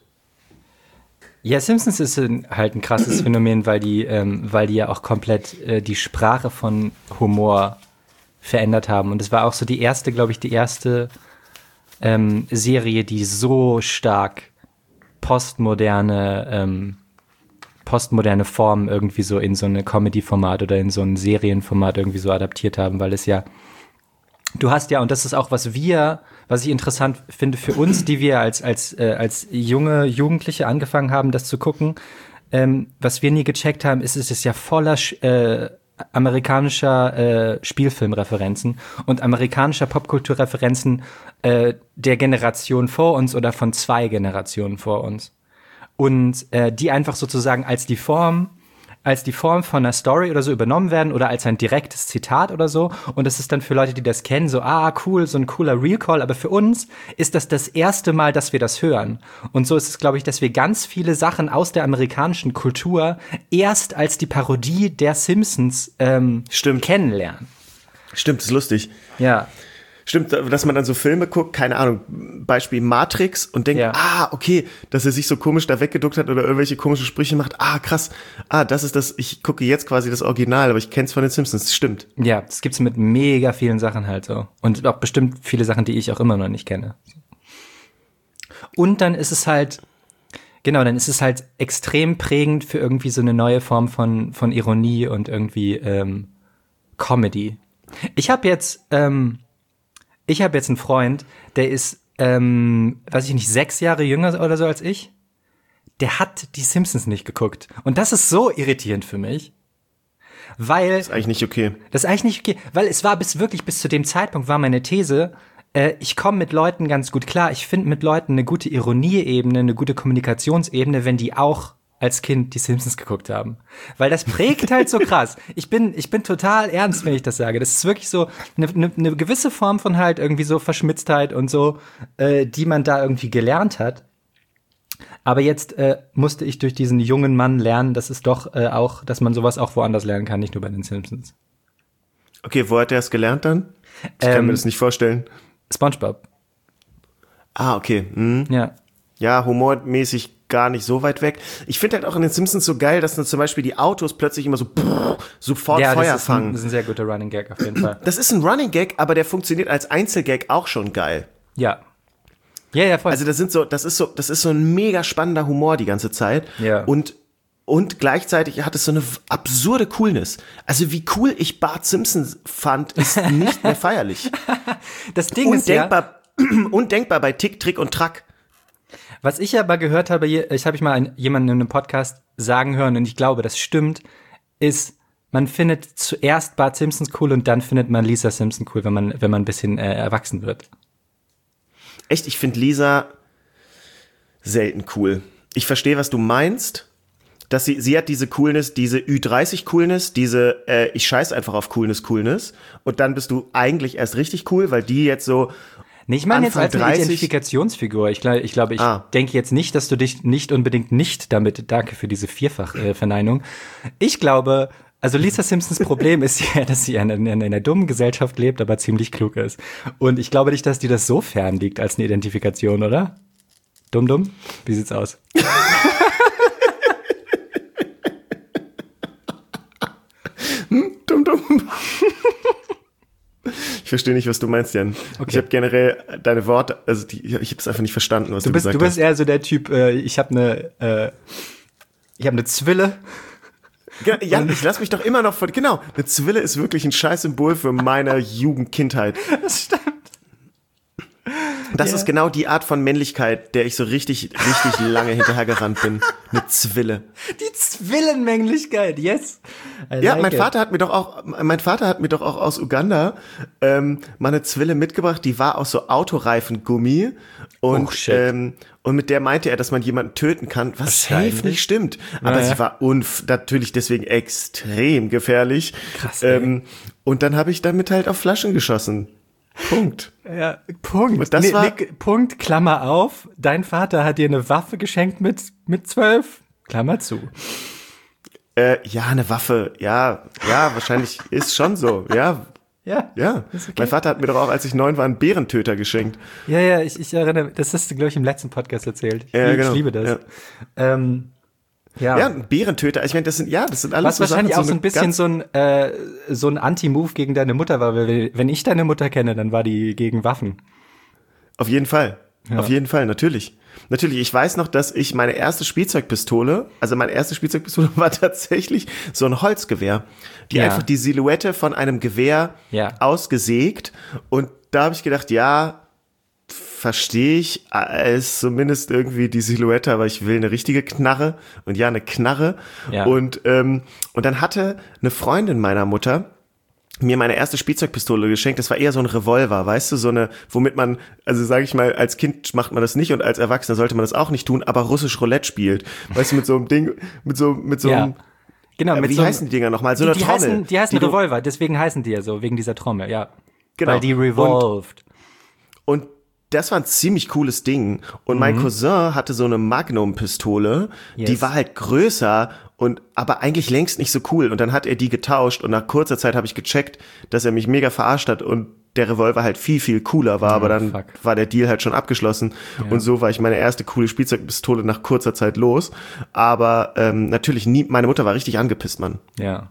Ja, Simpsons ist halt ein krasses Phänomen, weil die, ähm, weil die ja auch komplett äh, die Sprache von Humor verändert haben. Und es war auch so die erste, glaube ich, die erste ähm, Serie, die so stark postmoderne ähm, postmoderne Formen irgendwie so in so eine Comedy-Format oder in so ein Serienformat irgendwie so adaptiert haben, weil es ja, du hast ja, und das ist auch, was wir, was ich interessant finde für uns, die wir als als äh, als junge Jugendliche angefangen haben, das zu gucken, ähm, was wir nie gecheckt haben, ist, es ist ja voller äh, amerikanischer äh, Spielfilmreferenzen und amerikanischer Popkulturreferenzen äh, der Generation vor uns oder von zwei Generationen vor uns. Und äh, die einfach sozusagen als die Form als die Form von einer Story oder so übernommen werden oder als ein direktes Zitat oder so. Und das ist dann für Leute, die das kennen, so, ah, cool, so ein cooler Recall. Aber für uns ist das das erste Mal, dass wir das hören. Und so ist es, glaube ich, dass wir ganz viele Sachen aus der amerikanischen Kultur erst als die Parodie der Simpsons ähm, Stimmt. kennenlernen. Stimmt, ist lustig. Ja. Stimmt, dass man dann so Filme guckt, keine Ahnung, Beispiel Matrix und denkt, ja. ah, okay, dass er sich so komisch da weggeduckt hat oder irgendwelche komischen Sprüche macht, ah, krass, ah, das ist das, ich gucke jetzt quasi das Original, aber ich kenn's von den Simpsons, stimmt. Ja, das gibt's mit mega vielen Sachen halt so. Und auch bestimmt viele Sachen, die ich auch immer noch nicht kenne. Und dann ist es halt, genau, dann ist es halt extrem prägend für irgendwie so eine neue Form von, von Ironie und irgendwie ähm, Comedy. Ich habe jetzt, ähm, Ich habe jetzt einen Freund, der ist, ähm, weiß ich nicht, sechs Jahre jünger oder so als ich. Der hat die Simpsons nicht geguckt. Und das ist so irritierend für mich. Weil. Das ist eigentlich nicht okay. Das ist eigentlich nicht okay. Weil es war bis wirklich, bis zu dem Zeitpunkt war meine These, äh, ich komme mit Leuten ganz gut klar. Ich finde mit Leuten eine gute Ironieebene, eine gute Kommunikationsebene, wenn die auch als Kind die Simpsons geguckt haben. Weil das prägt halt so krass. Ich bin, ich bin total ernst, wenn ich das sage. Das ist wirklich so eine, eine, eine gewisse Form von halt irgendwie so Verschmitztheit und so, äh, die man da irgendwie gelernt hat. Aber jetzt äh, musste ich durch diesen jungen Mann lernen, dass es doch äh, auch, dass man sowas auch woanders lernen kann, nicht nur bei den Simpsons. Okay, wo hat er es gelernt dann? Ich ähm, kann mir das nicht vorstellen. SpongeBob. Ah, okay. Mhm. Ja. Ja, humormäßig gar nicht so weit weg. Ich finde halt auch in den Simpsons so geil, dass dann zum Beispiel die Autos plötzlich immer so brrr, sofort ja, Feuer das ist fangen. Ein, das ist ein sehr guter Running Gag auf jeden Fall. Das ist ein Running Gag, aber der funktioniert als Einzelgag auch schon geil. Ja. Ja, ja, voll. Also das sind so, das ist so, das ist so ein mega spannender Humor die ganze Zeit. Ja. Und Und gleichzeitig hat es so eine absurde Coolness. Also wie cool ich Bart Simpson fand, ist nicht mehr feierlich. Das Ding ist ja, Undenkbar, undenkbar bei Tick, Trick und Track. was ich aber gehört habe, ich habe ich mal einen, jemanden in einem Podcast sagen hören und ich glaube, das stimmt, ist, man findet zuerst Bart Simpson cool und dann findet man Lisa Simpson cool, wenn man, wenn man ein bisschen äh, erwachsen wird. Echt, ich finde Lisa selten cool. Ich verstehe, was du meinst. Dass sie, sie hat diese Coolness, diese Ü dreißig Coolness, diese äh, ich scheiß einfach auf Coolness, Coolness. Und dann bist du eigentlich erst richtig cool, weil die jetzt so Nee, ich meine jetzt als eine dreißig Identifikationsfigur. Ich glaube, ich, glaub, ich ah. denke jetzt nicht, dass du dich nicht unbedingt nicht damit, danke für diese Vierfach-Verneinung. Äh, ich glaube, also Lisa Simpsons Problem ist ja, dass sie in, in, in einer dummen Gesellschaft lebt, aber ziemlich klug ist. Und ich glaube nicht, dass die das so fern liegt als eine Identifikation, oder? Dumm, dumm? Wie sieht's aus? Dumm, dumm. Ich verstehe nicht, was du meinst, Jan. Okay. Ich habe generell deine Worte, also die, ich habe es einfach nicht verstanden, was du, du bist, gesagt hast. Du bist hast. eher so der Typ, äh, ich habe eine, äh, ich habe eine Zwille. Ja, Jan, ich lass mich doch immer noch von, genau, eine Zwille ist wirklich ein Scheißsymbol für meine Jugendkindheit. Das stimmt. Das yeah. ist genau die Art von Männlichkeit, der ich so richtig, richtig lange hinterhergerannt bin. Eine Zwille. Die Zwillenmännlichkeit, yes. I Ja, like mein it. Vater hat mir doch auch, mein Vater hat mir doch auch aus Uganda ähm, mal eine Zwille mitgebracht, die war aus so Autoreifengummi und oh, shit. ähm, und mit der meinte er, dass man jemanden töten kann, was safe nicht stimmt. Aber ja. sie war unf- natürlich deswegen extrem gefährlich. Krass, ey. Ähm, und dann habe ich damit halt auf Flaschen geschossen. Punkt. Ja, Punkt. Das nee, war nee, Punkt, Klammer auf. Dein Vater hat dir eine Waffe geschenkt mit, mit zwölf, Klammer zu. Äh, ja, eine Waffe. Ja, ja, wahrscheinlich ist schon so. Ja, Ja. ja. Ist okay. Mein Vater hat mir doch auch, als ich neun war, einen Bärentöter geschenkt. Ja, ja, ich, ich erinnere, das hast du, glaube ich, im letzten Podcast erzählt. Ich, Ja, ich genau. liebe das. Ja. Ähm, ja. Ja, ein Bärentöter. Ich meine, das sind, ja, das sind alles Was so wahrscheinlich Sachen, auch so ein bisschen so ein, äh, so ein Anti-Move gegen deine Mutter war, weil wenn ich deine Mutter kenne, dann war die gegen Waffen. Auf jeden Fall. Ja. Auf jeden Fall, natürlich. Natürlich, ich weiß noch, dass ich meine erste Spielzeugpistole, also meine erste Spielzeugpistole war tatsächlich so ein Holzgewehr. Die Ja. einfach die Silhouette von einem Gewehr Ja. ausgesägt. Und da habe ich gedacht, ja, verstehe ich, äh, ist zumindest irgendwie die Silhouette, aber ich will eine richtige Knarre. Und ja, eine Knarre. Ja. Und, ähm, und dann hatte eine Freundin meiner Mutter mir meine erste Spielzeugpistole geschenkt. Das war eher so ein Revolver, weißt du, so eine, womit man, also sage ich mal, als Kind macht man das nicht und als Erwachsener sollte man das auch nicht tun, aber russisch Roulette spielt. Weißt du, mit so einem Ding, mit so, mit so Ja. einem, Genau, äh, mit wie so einem- heißen die Dinger nochmal? So die, eine die Trommel. heißen, die heißen du- Revolver, deswegen heißen die ja so, wegen dieser Trommel, ja. Genau. Weil die revolved. Und das war ein ziemlich cooles Ding. Und mein Cousin hatte so eine Magnum-Pistole, Yes. die war halt größer und aber eigentlich längst nicht so cool. Und dann hat er die getauscht und nach kurzer Zeit habe ich gecheckt, dass er mich mega verarscht hat und der Revolver halt viel, viel cooler war. Aber dann fuck. war der Deal halt schon abgeschlossen. Und so war ich meine erste coole Spielzeugpistole nach kurzer Zeit los. Aber ähm, natürlich nie, meine Mutter war richtig angepisst, Mann. Ja.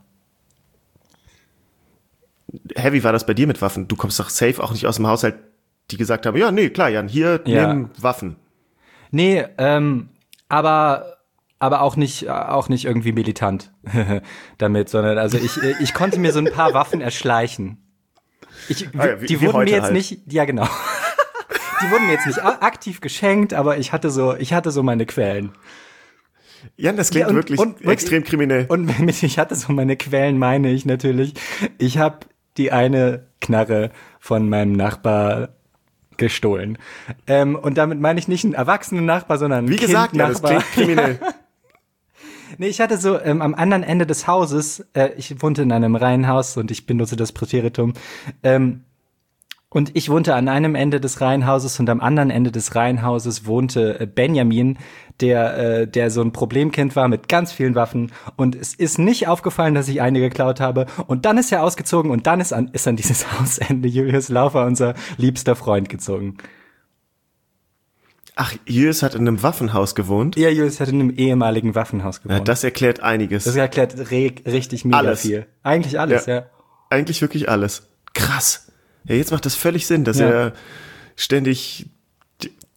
Heavy war das bei dir mit Waffen? Du kommst doch safe auch nicht aus dem Haushalt, die gesagt haben, ja, nee, klar, Jan, hier, Ja. nimm Waffen. Nee, ähm, aber, aber auch nicht, auch nicht irgendwie militant damit, sondern also ich, ich konnte mir so ein paar Waffen erschleichen. Ich, Ah ja, wie- die wie wurden heute mir jetzt halt. nicht, ja genau. Die wurden mir jetzt nicht a- aktiv geschenkt, aber ich hatte so, ich hatte so meine Quellen. Jan, das klingt Ja, und- wirklich und- und- extrem kriminell. Und mit ich hatte so meine Quellen, meine ich natürlich. Ich habe die eine Knarre von meinem Nachbar gestohlen. Ähm, und damit meine ich nicht einen erwachsenen Nachbar, sondern einen Wie gesagt, ja, das Kind-Nachbar. klingt kriminell. Nee, ich hatte so ähm, am anderen Ende des Hauses, äh, ich wohnte in einem Reihenhaus und ich benutze das Präteritum, ähm, und ich wohnte an einem Ende des Reihenhauses und am anderen Ende des Reihenhauses wohnte äh, Benjamin, der äh, der so ein Problemkind war mit ganz vielen Waffen und es ist nicht aufgefallen, dass ich eine geklaut habe und dann ist er ausgezogen und dann ist an ist an dieses Hausende Julius Laufer, unser liebster Freund, gezogen. Ach, Julius hat in einem Waffenhaus gewohnt? Ja, Julius hat in einem ehemaligen Waffenhaus gewohnt. Ja, das erklärt einiges. Das erklärt re richtig mega Alles. viel. Eigentlich alles, ja. Ja. Eigentlich wirklich alles. Krass. Ja, jetzt macht das völlig Sinn, dass Ja. er ständig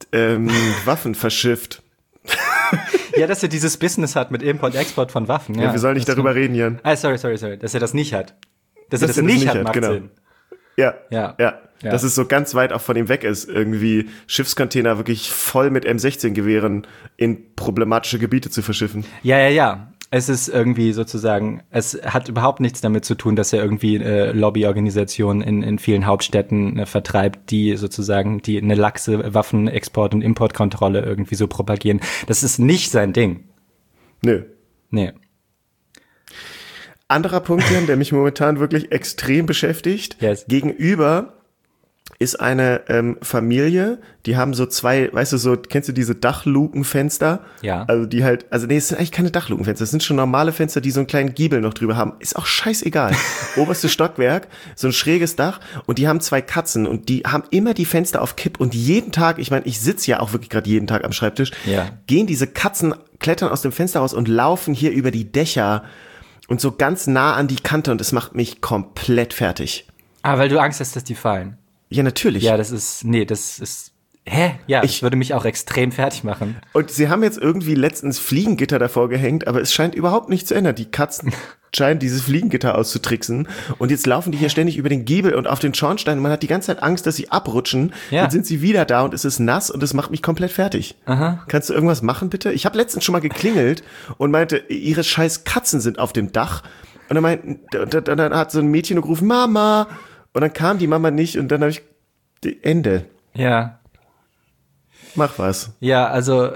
ähm, Waffen verschifft. Ja, dass er dieses Business hat mit Import-Export von Waffen. Ja, ja, wir sollen nicht darüber reden, Jan. Ah, sorry, sorry, sorry. Dass er das nicht hat. Dass, dass er das, er nicht, das nicht hat, hat, macht genau. Sinn. Ja, Ja. ja, Ja. dass es so ganz weit auch von ihm weg ist, irgendwie Schiffscontainer wirklich voll mit M sechzehn Gewehren in problematische Gebiete zu verschiffen. Ja, ja, ja. Es ist irgendwie sozusagen, es hat überhaupt nichts damit zu tun, dass er irgendwie äh, Lobbyorganisationen in, in vielen Hauptstädten äh, vertreibt, die sozusagen die eine laxe Waffenexport- und Importkontrolle irgendwie so propagieren. Das ist nicht sein Ding. Nö. Nee. Anderer Punkt, Jan, der mich momentan wirklich extrem beschäftigt. Yes. Gegenüber ist eine ähm, Familie, die haben so zwei, weißt du, so, kennst du diese Dachlukenfenster? Ja. Also die halt, also nee, es sind eigentlich keine Dachlukenfenster, es sind schon normale Fenster, die so einen kleinen Giebel noch drüber haben. Ist auch scheißegal. Oberstes Stockwerk, so ein schräges Dach und die haben zwei Katzen und die haben immer die Fenster auf Kipp und jeden Tag, ich meine, ich sitze ja auch wirklich gerade jeden Tag am Schreibtisch, Ja. gehen diese Katzen, klettern aus dem Fenster raus und laufen hier über die Dächer und so ganz nah an die Kante und es macht mich komplett fertig. Ah, weil du Angst hast, dass die fallen. Ja, natürlich. Ja, das ist, nee, das ist, hä? Ja, Ich- das würde mich auch extrem fertig machen. Und sie haben jetzt irgendwie letztens Fliegengitter davor gehängt, aber es scheint überhaupt nicht zu ändern. Die Katzen scheinen dieses Fliegengitter auszutricksen und jetzt laufen die hier ständig über den Giebel und auf den Schornstein und man hat die ganze Zeit Angst, dass sie abrutschen. Ja. Dann sind sie wieder da und es ist nass und es macht mich komplett fertig. Aha. Kannst du irgendwas machen, bitte? Ich habe letztens schon mal geklingelt und meinte, ihre scheiß Katzen sind auf dem Dach. Und dann, meint, dann, dann hat so ein Mädchen gerufen, Mama. Und dann kam die Mama nicht und dann habe ich, Ende. Ja. Mach was. Ja, also,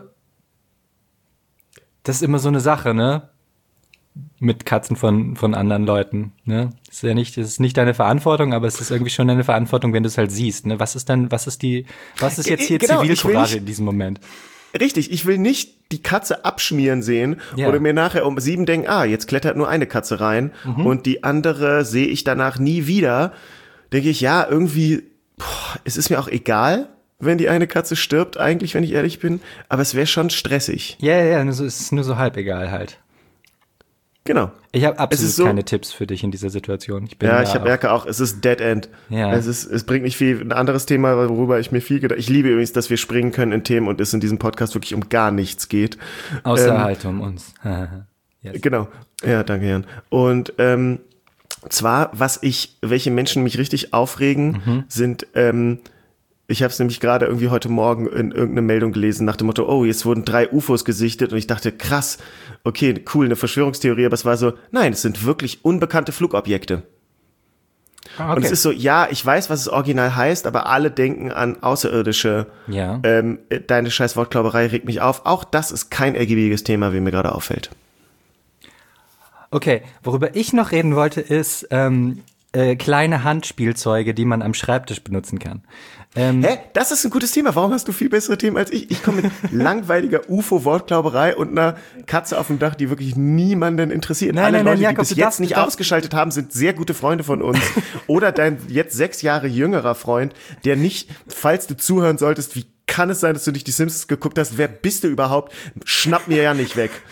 das ist immer so eine Sache, ne? Mit Katzen von, von anderen Leuten, ne? Das ist ja nicht, das ist nicht deine Verantwortung, aber es ist irgendwie schon deine Verantwortung, wenn du es halt siehst, ne? Was ist dann, was ist die, was ist jetzt hier Genau, ich will Zivilcourage nicht- in diesem Moment? Richtig, ich will nicht die Katze abschmieren sehen Ja. oder mir nachher um sieben denken, ah, jetzt klettert nur eine Katze rein und die andere sehe ich danach nie wieder. Denke ich, ja, irgendwie, boah, es ist mir auch egal, wenn die eine Katze stirbt, eigentlich, wenn ich ehrlich bin, aber es wäre schon stressig. Ja, ja, ja, nur so, es ist nur so halb egal halt. Genau. Ich habe absolut ist so- keine Tipps für dich in dieser Situation. Ich bin Ja, da ich hab, auch- merke auch, es ist Dead End. Ja. Es ist, es bringt nicht viel. Ein anderes Thema, worüber ich mir viel gedacht. Ich liebe übrigens, dass wir springen können in Themen und es in diesem Podcast wirklich um gar nichts geht. außer ähm, halt um uns. Yes. Genau. Ja, danke, Jan. Und ähm, zwar, was ich, welche Menschen mich richtig aufregen, Mhm. sind, ähm, ich habe es nämlich gerade irgendwie heute Morgen in irgendeiner Meldung gelesen, nach dem Motto, oh, jetzt wurden drei U F Os gesichtet und ich dachte, krass, okay, cool, eine Verschwörungstheorie, aber es war so, nein, es sind wirklich unbekannte Flugobjekte. Ah, Und es ist so, ja, ich weiß, was es original heißt, aber alle denken an Außerirdische. Ja. Ähm, deine scheiß Wortklauberei regt mich auf. Auch das ist kein ergiebiges Thema, wie mir gerade auffällt. Okay, worüber ich noch reden wollte, ist ähm, äh, kleine Handspielzeuge, die man am Schreibtisch benutzen kann. Ähm, Hä? Das ist ein gutes Thema. Warum hast du viel bessere Themen als ich? Ich komme mit langweiliger U F O-Wortklauberei und einer Katze auf dem Dach, die wirklich niemanden interessiert. Nein, Alle nein, nein, Leute, Jakob, die bis du jetzt darfst- nicht du darfst- ausgeschaltet haben, sind sehr gute Freunde von uns. Oder dein jetzt sechs Jahre jüngerer Freund, der nicht, falls du zuhören solltest, wie kann es sein, dass du nicht die Simpsons geguckt hast? Wer bist du überhaupt? Schnapp mir ja nicht weg.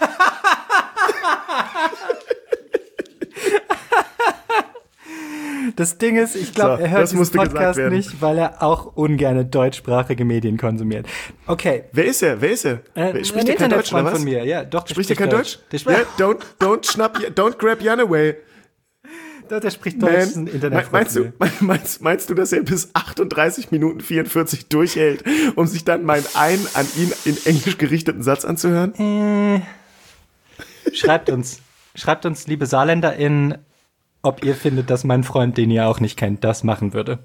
Das Ding ist, ich glaube, So, er hört das diesen musste gesagt Podcast werden. nicht, weil er auch ungerne deutschsprachige Medien konsumiert. Okay. Wer ist er? Wer ist er? Äh, Wer- ein Spricht der kein Deutsch oder Internetfreund was? von mir, ja, doch, der Spricht der kein Deutsch? Der Ja, spricht, don't, don't schnapp, don't grab Jan away. doch, der spricht Deutsch, ist ein Man, Internetfreund meinst, von du, mir. meinst, meinst du, dass er bis achtunddreißig Minuten vierundvierzig durchhält, um sich dann meinen einen an ihn in Englisch gerichteten Satz anzuhören? Äh, schreibt uns, schreibt uns, liebe SaarländerInnen, ob ihr findet, dass mein Freund, den ihr auch nicht kennt, das machen würde.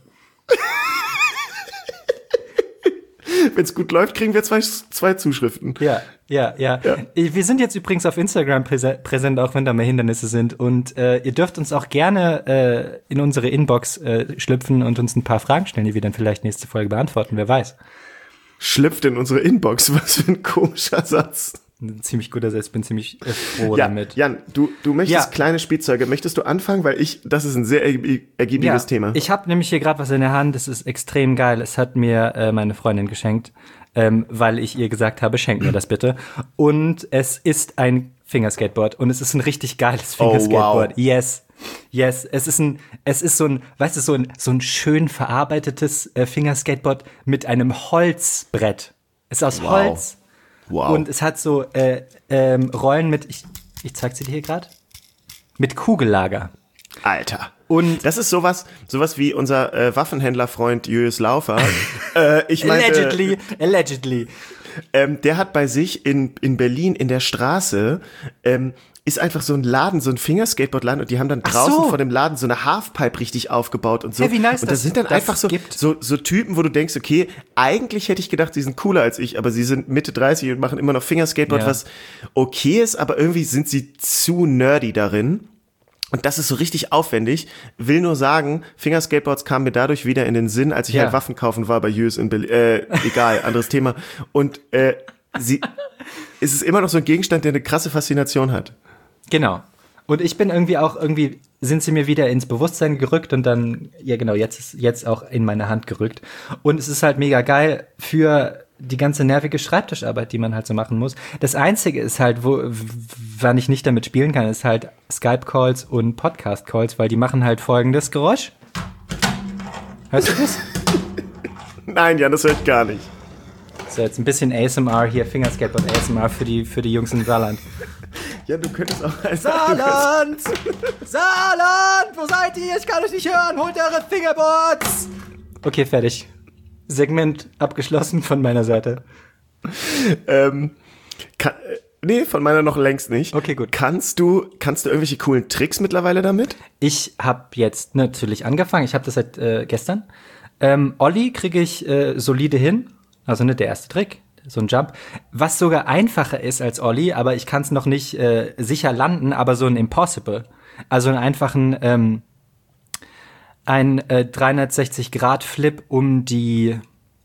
Wenn es gut läuft, kriegen wir zwei, zwei Zuschriften. Ja, ja, ja, Ja. Wir sind jetzt übrigens auf Instagram präse- präsent, auch wenn da mehr Hindernisse sind. Und äh, ihr dürft uns auch gerne äh, in unsere Inbox äh, schlüpfen und uns ein paar Fragen stellen, die wir dann vielleicht nächste Folge beantworten. Wer weiß. Schlüpft in unsere Inbox. Was für ein komischer Satz. Ein ziemlich guter Satz, bin ziemlich äh, froh Ja, damit. Jan, du, du möchtest Ja. kleine Spielzeuge. Möchtest du anfangen? Weil ich, das ist ein sehr ergie- ergiebiges Thema. Ich habe nämlich hier gerade was in der Hand, das ist extrem geil. Es hat mir äh, meine Freundin geschenkt, ähm, weil ich ihr gesagt habe, schenk mir das bitte. Und es ist ein Fingerskateboard und es ist ein richtig geiles Oh, wow. Fingerskateboard. Yes. Yes, es ist ein, es ist so ein, weißt du, so ein, so ein schön verarbeitetes äh, Fingerskateboard mit einem Holzbrett. Es ist aus Wow. Holz. Wow. Und es hat so äh, ähm, Rollen mit, ich, ich zeig sie dir hier gerade, mit Kugellager. Alter. Und das ist sowas, sowas wie unser äh, Waffenhändlerfreund Julius Laufer. äh, ich meinte, allegedly, allegedly. Ähm, der hat bei sich in, in Berlin in der Straße, ähm, ist einfach so ein Laden, so ein Fingerskateboard-Laden und die haben dann draußen so. vor dem Laden so eine Halfpipe richtig aufgebaut und so. Hey, wie nice und das das- sind dann das einfach so, gibt. so, so Typen, wo du denkst, okay, eigentlich hätte ich gedacht, sie sind cooler als ich, aber sie sind Mitte dreißig und machen immer noch Fingerskateboard, Ja. was okay ist, aber irgendwie sind sie zu nerdy darin. Und das ist so richtig aufwendig. Will nur sagen, Fingerskateboards kamen mir dadurch wieder in den Sinn, als ich Ja. halt Waffen kaufen war bei Jus in Berlin. Äh, egal, anderes Thema. Und äh, sie, es ist immer noch so ein Gegenstand, der eine krasse Faszination hat. Genau. Und ich bin irgendwie auch, irgendwie sind sie mir wieder ins Bewusstsein gerückt und dann, ja genau, jetzt ist jetzt auch in meine Hand gerückt. Und es ist halt mega geil für die ganze nervige Schreibtischarbeit, die man halt so machen muss. Das Einzige ist halt, wo, w- wann ich nicht damit spielen kann, ist halt Skype-Calls und Podcast-Calls, weil die machen halt folgendes Geräusch. Hörst du das? Nein, Jan, das höre ich gar nicht. So, jetzt ein bisschen A S M R hier, Fingerskateboard A S M R für die, für die Jungs in Saarland. Ja, du könntest auch einfach... Saarland! Saarland! Wo seid ihr? Ich kann euch nicht hören! Holt eure Fingerboards! Okay, fertig. Segment abgeschlossen von meiner Seite. Ähm, kann, äh, nee, von meiner noch längst nicht. Okay, gut. Kannst du, kannst du irgendwelche coolen Tricks mittlerweile damit? Ich habe jetzt natürlich angefangen. Ich habe das seit äh, gestern. Ähm, Olli kriege ich äh, solide hin. Also ne, der erste Trick. So ein Jump. Was sogar einfacher ist als Olli, aber ich kann es noch nicht äh, sicher landen, aber so ein Impossible. Also einen einfachen ähm, ein äh, dreihundertsechzig Grad Flip um die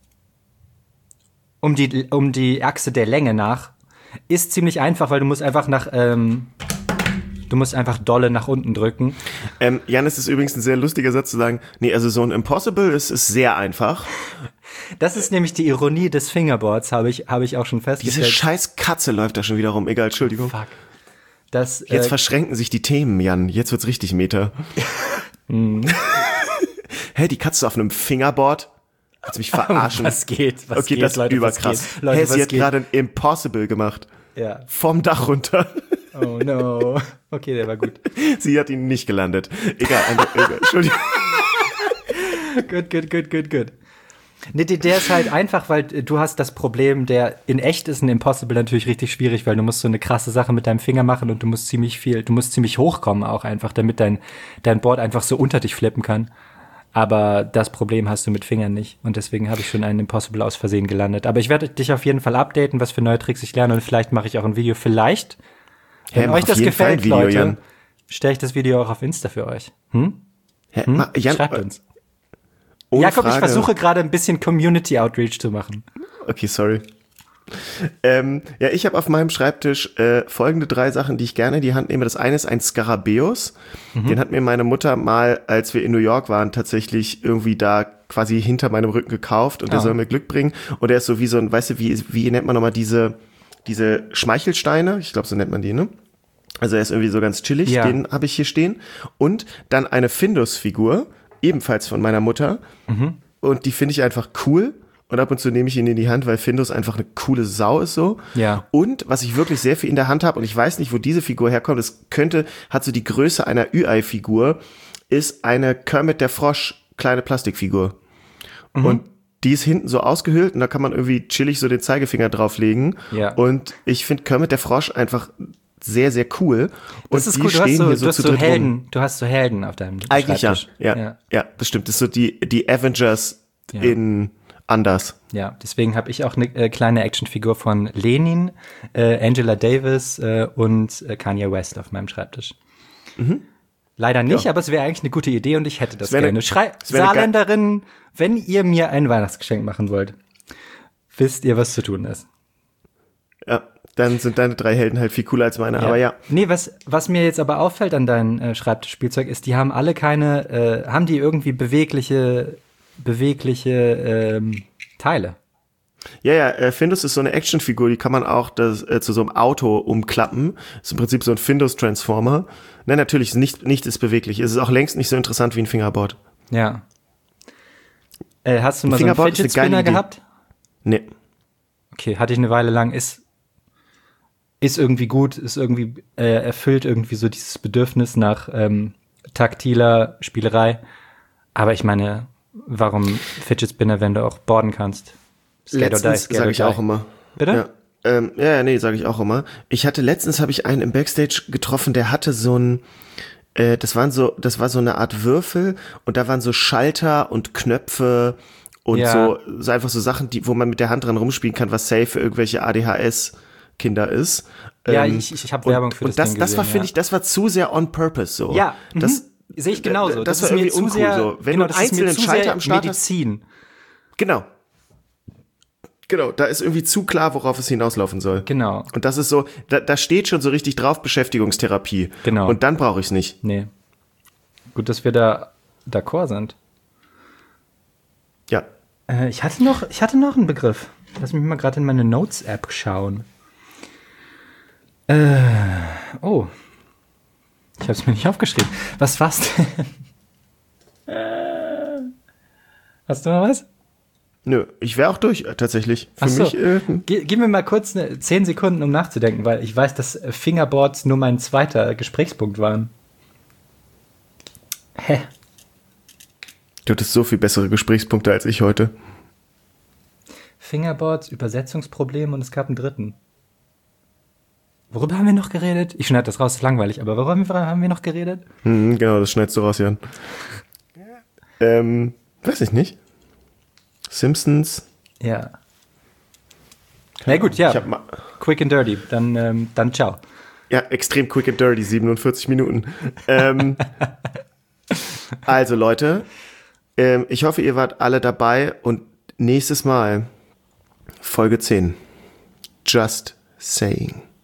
um die um die Achse der Länge nach ist ziemlich einfach, weil du musst einfach nach ähm, du musst einfach dolle nach unten drücken. Ähm, Jan, es ist übrigens ein sehr lustiger Satz zu sagen, nee, also so ein Impossible ist, ist sehr einfach. Das ist nämlich die Ironie des Fingerboards, habe ich habe ich auch schon Diese festgestellt. scheiß Katze läuft da schon wieder rum. Egal, Entschuldigung. Fuck. Das Jetzt äh, verschränken sich die Themen, Jan. Jetzt wird's richtig Meta. Hä, die Katze auf einem Fingerboard? Willst du mich verarschen? was geht? Was okay, geht, das ist Leute, was überkrass. geht? Leute, Hä, was sie hat geht? gerade ein Impossible gemacht. Ja. Vom Dach runter. Oh no. Okay, der war gut. Sie hat ihn nicht gelandet. Egal, eine, egal. Entschuldigung. Gut, gut, gut, gut, gut. Nee, der der ist halt einfach, weil du hast das Problem, der in echt ist ein Impossible natürlich richtig schwierig, weil du musst so eine krasse Sache mit deinem Finger machen und du musst ziemlich viel, du musst ziemlich hochkommen auch einfach, damit dein, dein Board einfach so unter dich flippen kann. Aber das Problem hast du mit Fingern nicht und deswegen habe ich schon einen Impossible aus Versehen gelandet. Aber ich werde dich auf jeden Fall updaten, was für neue Tricks ich lerne und vielleicht mache ich auch ein Video. Vielleicht, wenn Hä, mach euch auf das jeden Fall ein gefällt, Video, Leute, Jan. stelle ich das Video auch auf Insta für euch. Hm? Hä, Hm? ma, Jan, Schreibt äh, uns. ohne Jakob, ich Frage. versuche gerade ein bisschen Community Outreach zu machen. Okay, sorry. Ähm, ja, ich habe auf meinem Schreibtisch äh, folgende drei Sachen, die ich gerne in die Hand nehme. Das eine ist ein Skarabäus. Mhm. Den hat mir meine Mutter mal, als wir in New York waren, tatsächlich irgendwie da quasi hinter meinem Rücken gekauft und der Ah. soll mir Glück bringen. Und der ist so wie so ein, weißt du, wie, wie nennt man nochmal diese, diese Schmeichelsteine? Ich glaube, so nennt man die, ne? Also er ist irgendwie so ganz chillig, Ja. den habe ich hier stehen. Und dann eine Findus-Figur, ebenfalls von meiner Mutter. Mhm. Und die finde ich einfach cool. Und ab und zu nehme ich ihn in die Hand, weil Findus einfach eine coole Sau ist so. Ja. Und was ich wirklich sehr viel in der Hand habe, und ich weiß nicht, wo diese Figur herkommt, es könnte, hat so die Größe einer Ü-Ei-Figur, ist eine Kermit der Frosch kleine Plastikfigur. Mhm. Und die ist hinten so ausgehöhlt und da kann man irgendwie chillig so den Zeigefinger drauflegen. Ja. Und ich finde Kermit der Frosch einfach sehr, sehr cool. Und Das ist die cool, du hast stehen so, hier du so hast zu so dritt rum. Helden, du hast so Helden auf deinem Eigentlich ja. Schreibtisch. ja. Ja. Ja, das stimmt. Das ist so die, die Avengers Ja. in anders. Ja, deswegen habe ich auch eine äh, kleine Actionfigur von Lenin, äh, Angela Davis äh, und äh, Kanye West auf meinem Schreibtisch. Leider nicht, Ja. aber es wäre eigentlich eine gute Idee und ich hätte das Es wär ne- gerne. Schrei es wär ne ge- Saarländerinnen, wenn ihr mir ein Weihnachtsgeschenk machen wollt, wisst ihr, was zu tun ist. Ja, dann sind deine drei Helden halt viel cooler als meine, aber ja. Nee, was, was mir jetzt aber auffällt an deinem äh, Schreibtischspielzeug ist, die haben alle keine, äh, haben die irgendwie bewegliche, bewegliche ähm, Teile. Ja, ja, äh, Findus ist so eine Actionfigur, die kann man auch das, äh, zu so einem Auto umklappen. Ist im Prinzip so ein Findus-Transformer. Nein, natürlich, ist nicht, nicht ist beweglich. Es ist auch längst nicht so interessant wie ein Fingerboard. Ja. Äh, hast du Ein mal so einen Fingerboard ist Fidget eine geile Spinner Idee. gehabt? Nee. Okay, hatte ich eine Weile lang. Ist, ist irgendwie gut, ist irgendwie, äh, erfüllt irgendwie so dieses Bedürfnis nach ähm, taktiler Spielerei. Aber ich meine, warum Fidget Spinner, wenn du auch boarden kannst? Skate or die, Letztens skate sage or ich die. auch immer. Bitte? Ja. Ähm, ja, ja, nee, sage ich auch immer. Ich hatte letztens habe ich einen im Backstage getroffen, der hatte so ein, äh, das waren so, das war so eine Art Würfel und da waren so Schalter und Knöpfe und Ja. so, so einfach so Sachen, die, wo man mit der Hand dran rumspielen kann, was safe für irgendwelche A D H S-Kinder ist. Ja, Ähm, ich, ich habe und, Werbung für und das das, Ding das war, gesehen, finde ja. ich, das war zu sehr on purpose so. Ja, das mhm. Sehe ich genauso. Das, Das, war ist mir irgendwie zu uncool sehr, so. Wenn genau, du das einen ist mir einzelnen zu Schalter sehr am Start hast. Medizin. Genau. Genau, da ist irgendwie zu klar, worauf es hinauslaufen soll. Genau. Und das ist so, da, da steht schon so richtig drauf Beschäftigungstherapie. Genau. Und dann brauche ich es nicht. Nee. Gut, dass wir da d'accord sind. Ja. Äh, ich hatte noch, ich hatte noch einen Begriff. Lass mich mal gerade in meine Notes-App schauen. Äh, oh. Ich habe es mir nicht aufgeschrieben. Was war's denn? äh, hast du noch was? Nö, ich wäre auch durch, äh, tatsächlich. Für Ach so. mich, äh, Ge gib mir mal kurz eine, zehn Sekunden, um nachzudenken, weil ich weiß, dass äh, Fingerboards nur mein zweiter Gesprächspunkt waren. Hä? du hattest so viel bessere Gesprächspunkte als ich heute. Fingerboards, Übersetzungsprobleme und es gab einen dritten. Worüber haben wir noch geredet? Ich schneide das raus, ist langweilig, aber worüber haben wir noch geredet? Hm, genau, das schneidest du raus, Jan. ähm, weiß ich nicht. Simpsons. Ja. Na gut, ja. Ich hab ma Quick and dirty. Dann, ähm, dann ciao. ja, extrem quick and dirty, siebenundvierzig Minuten. ähm, also Leute, ähm, ich hoffe, ihr wart alle dabei und nächstes Mal Folge zehn. Just saying.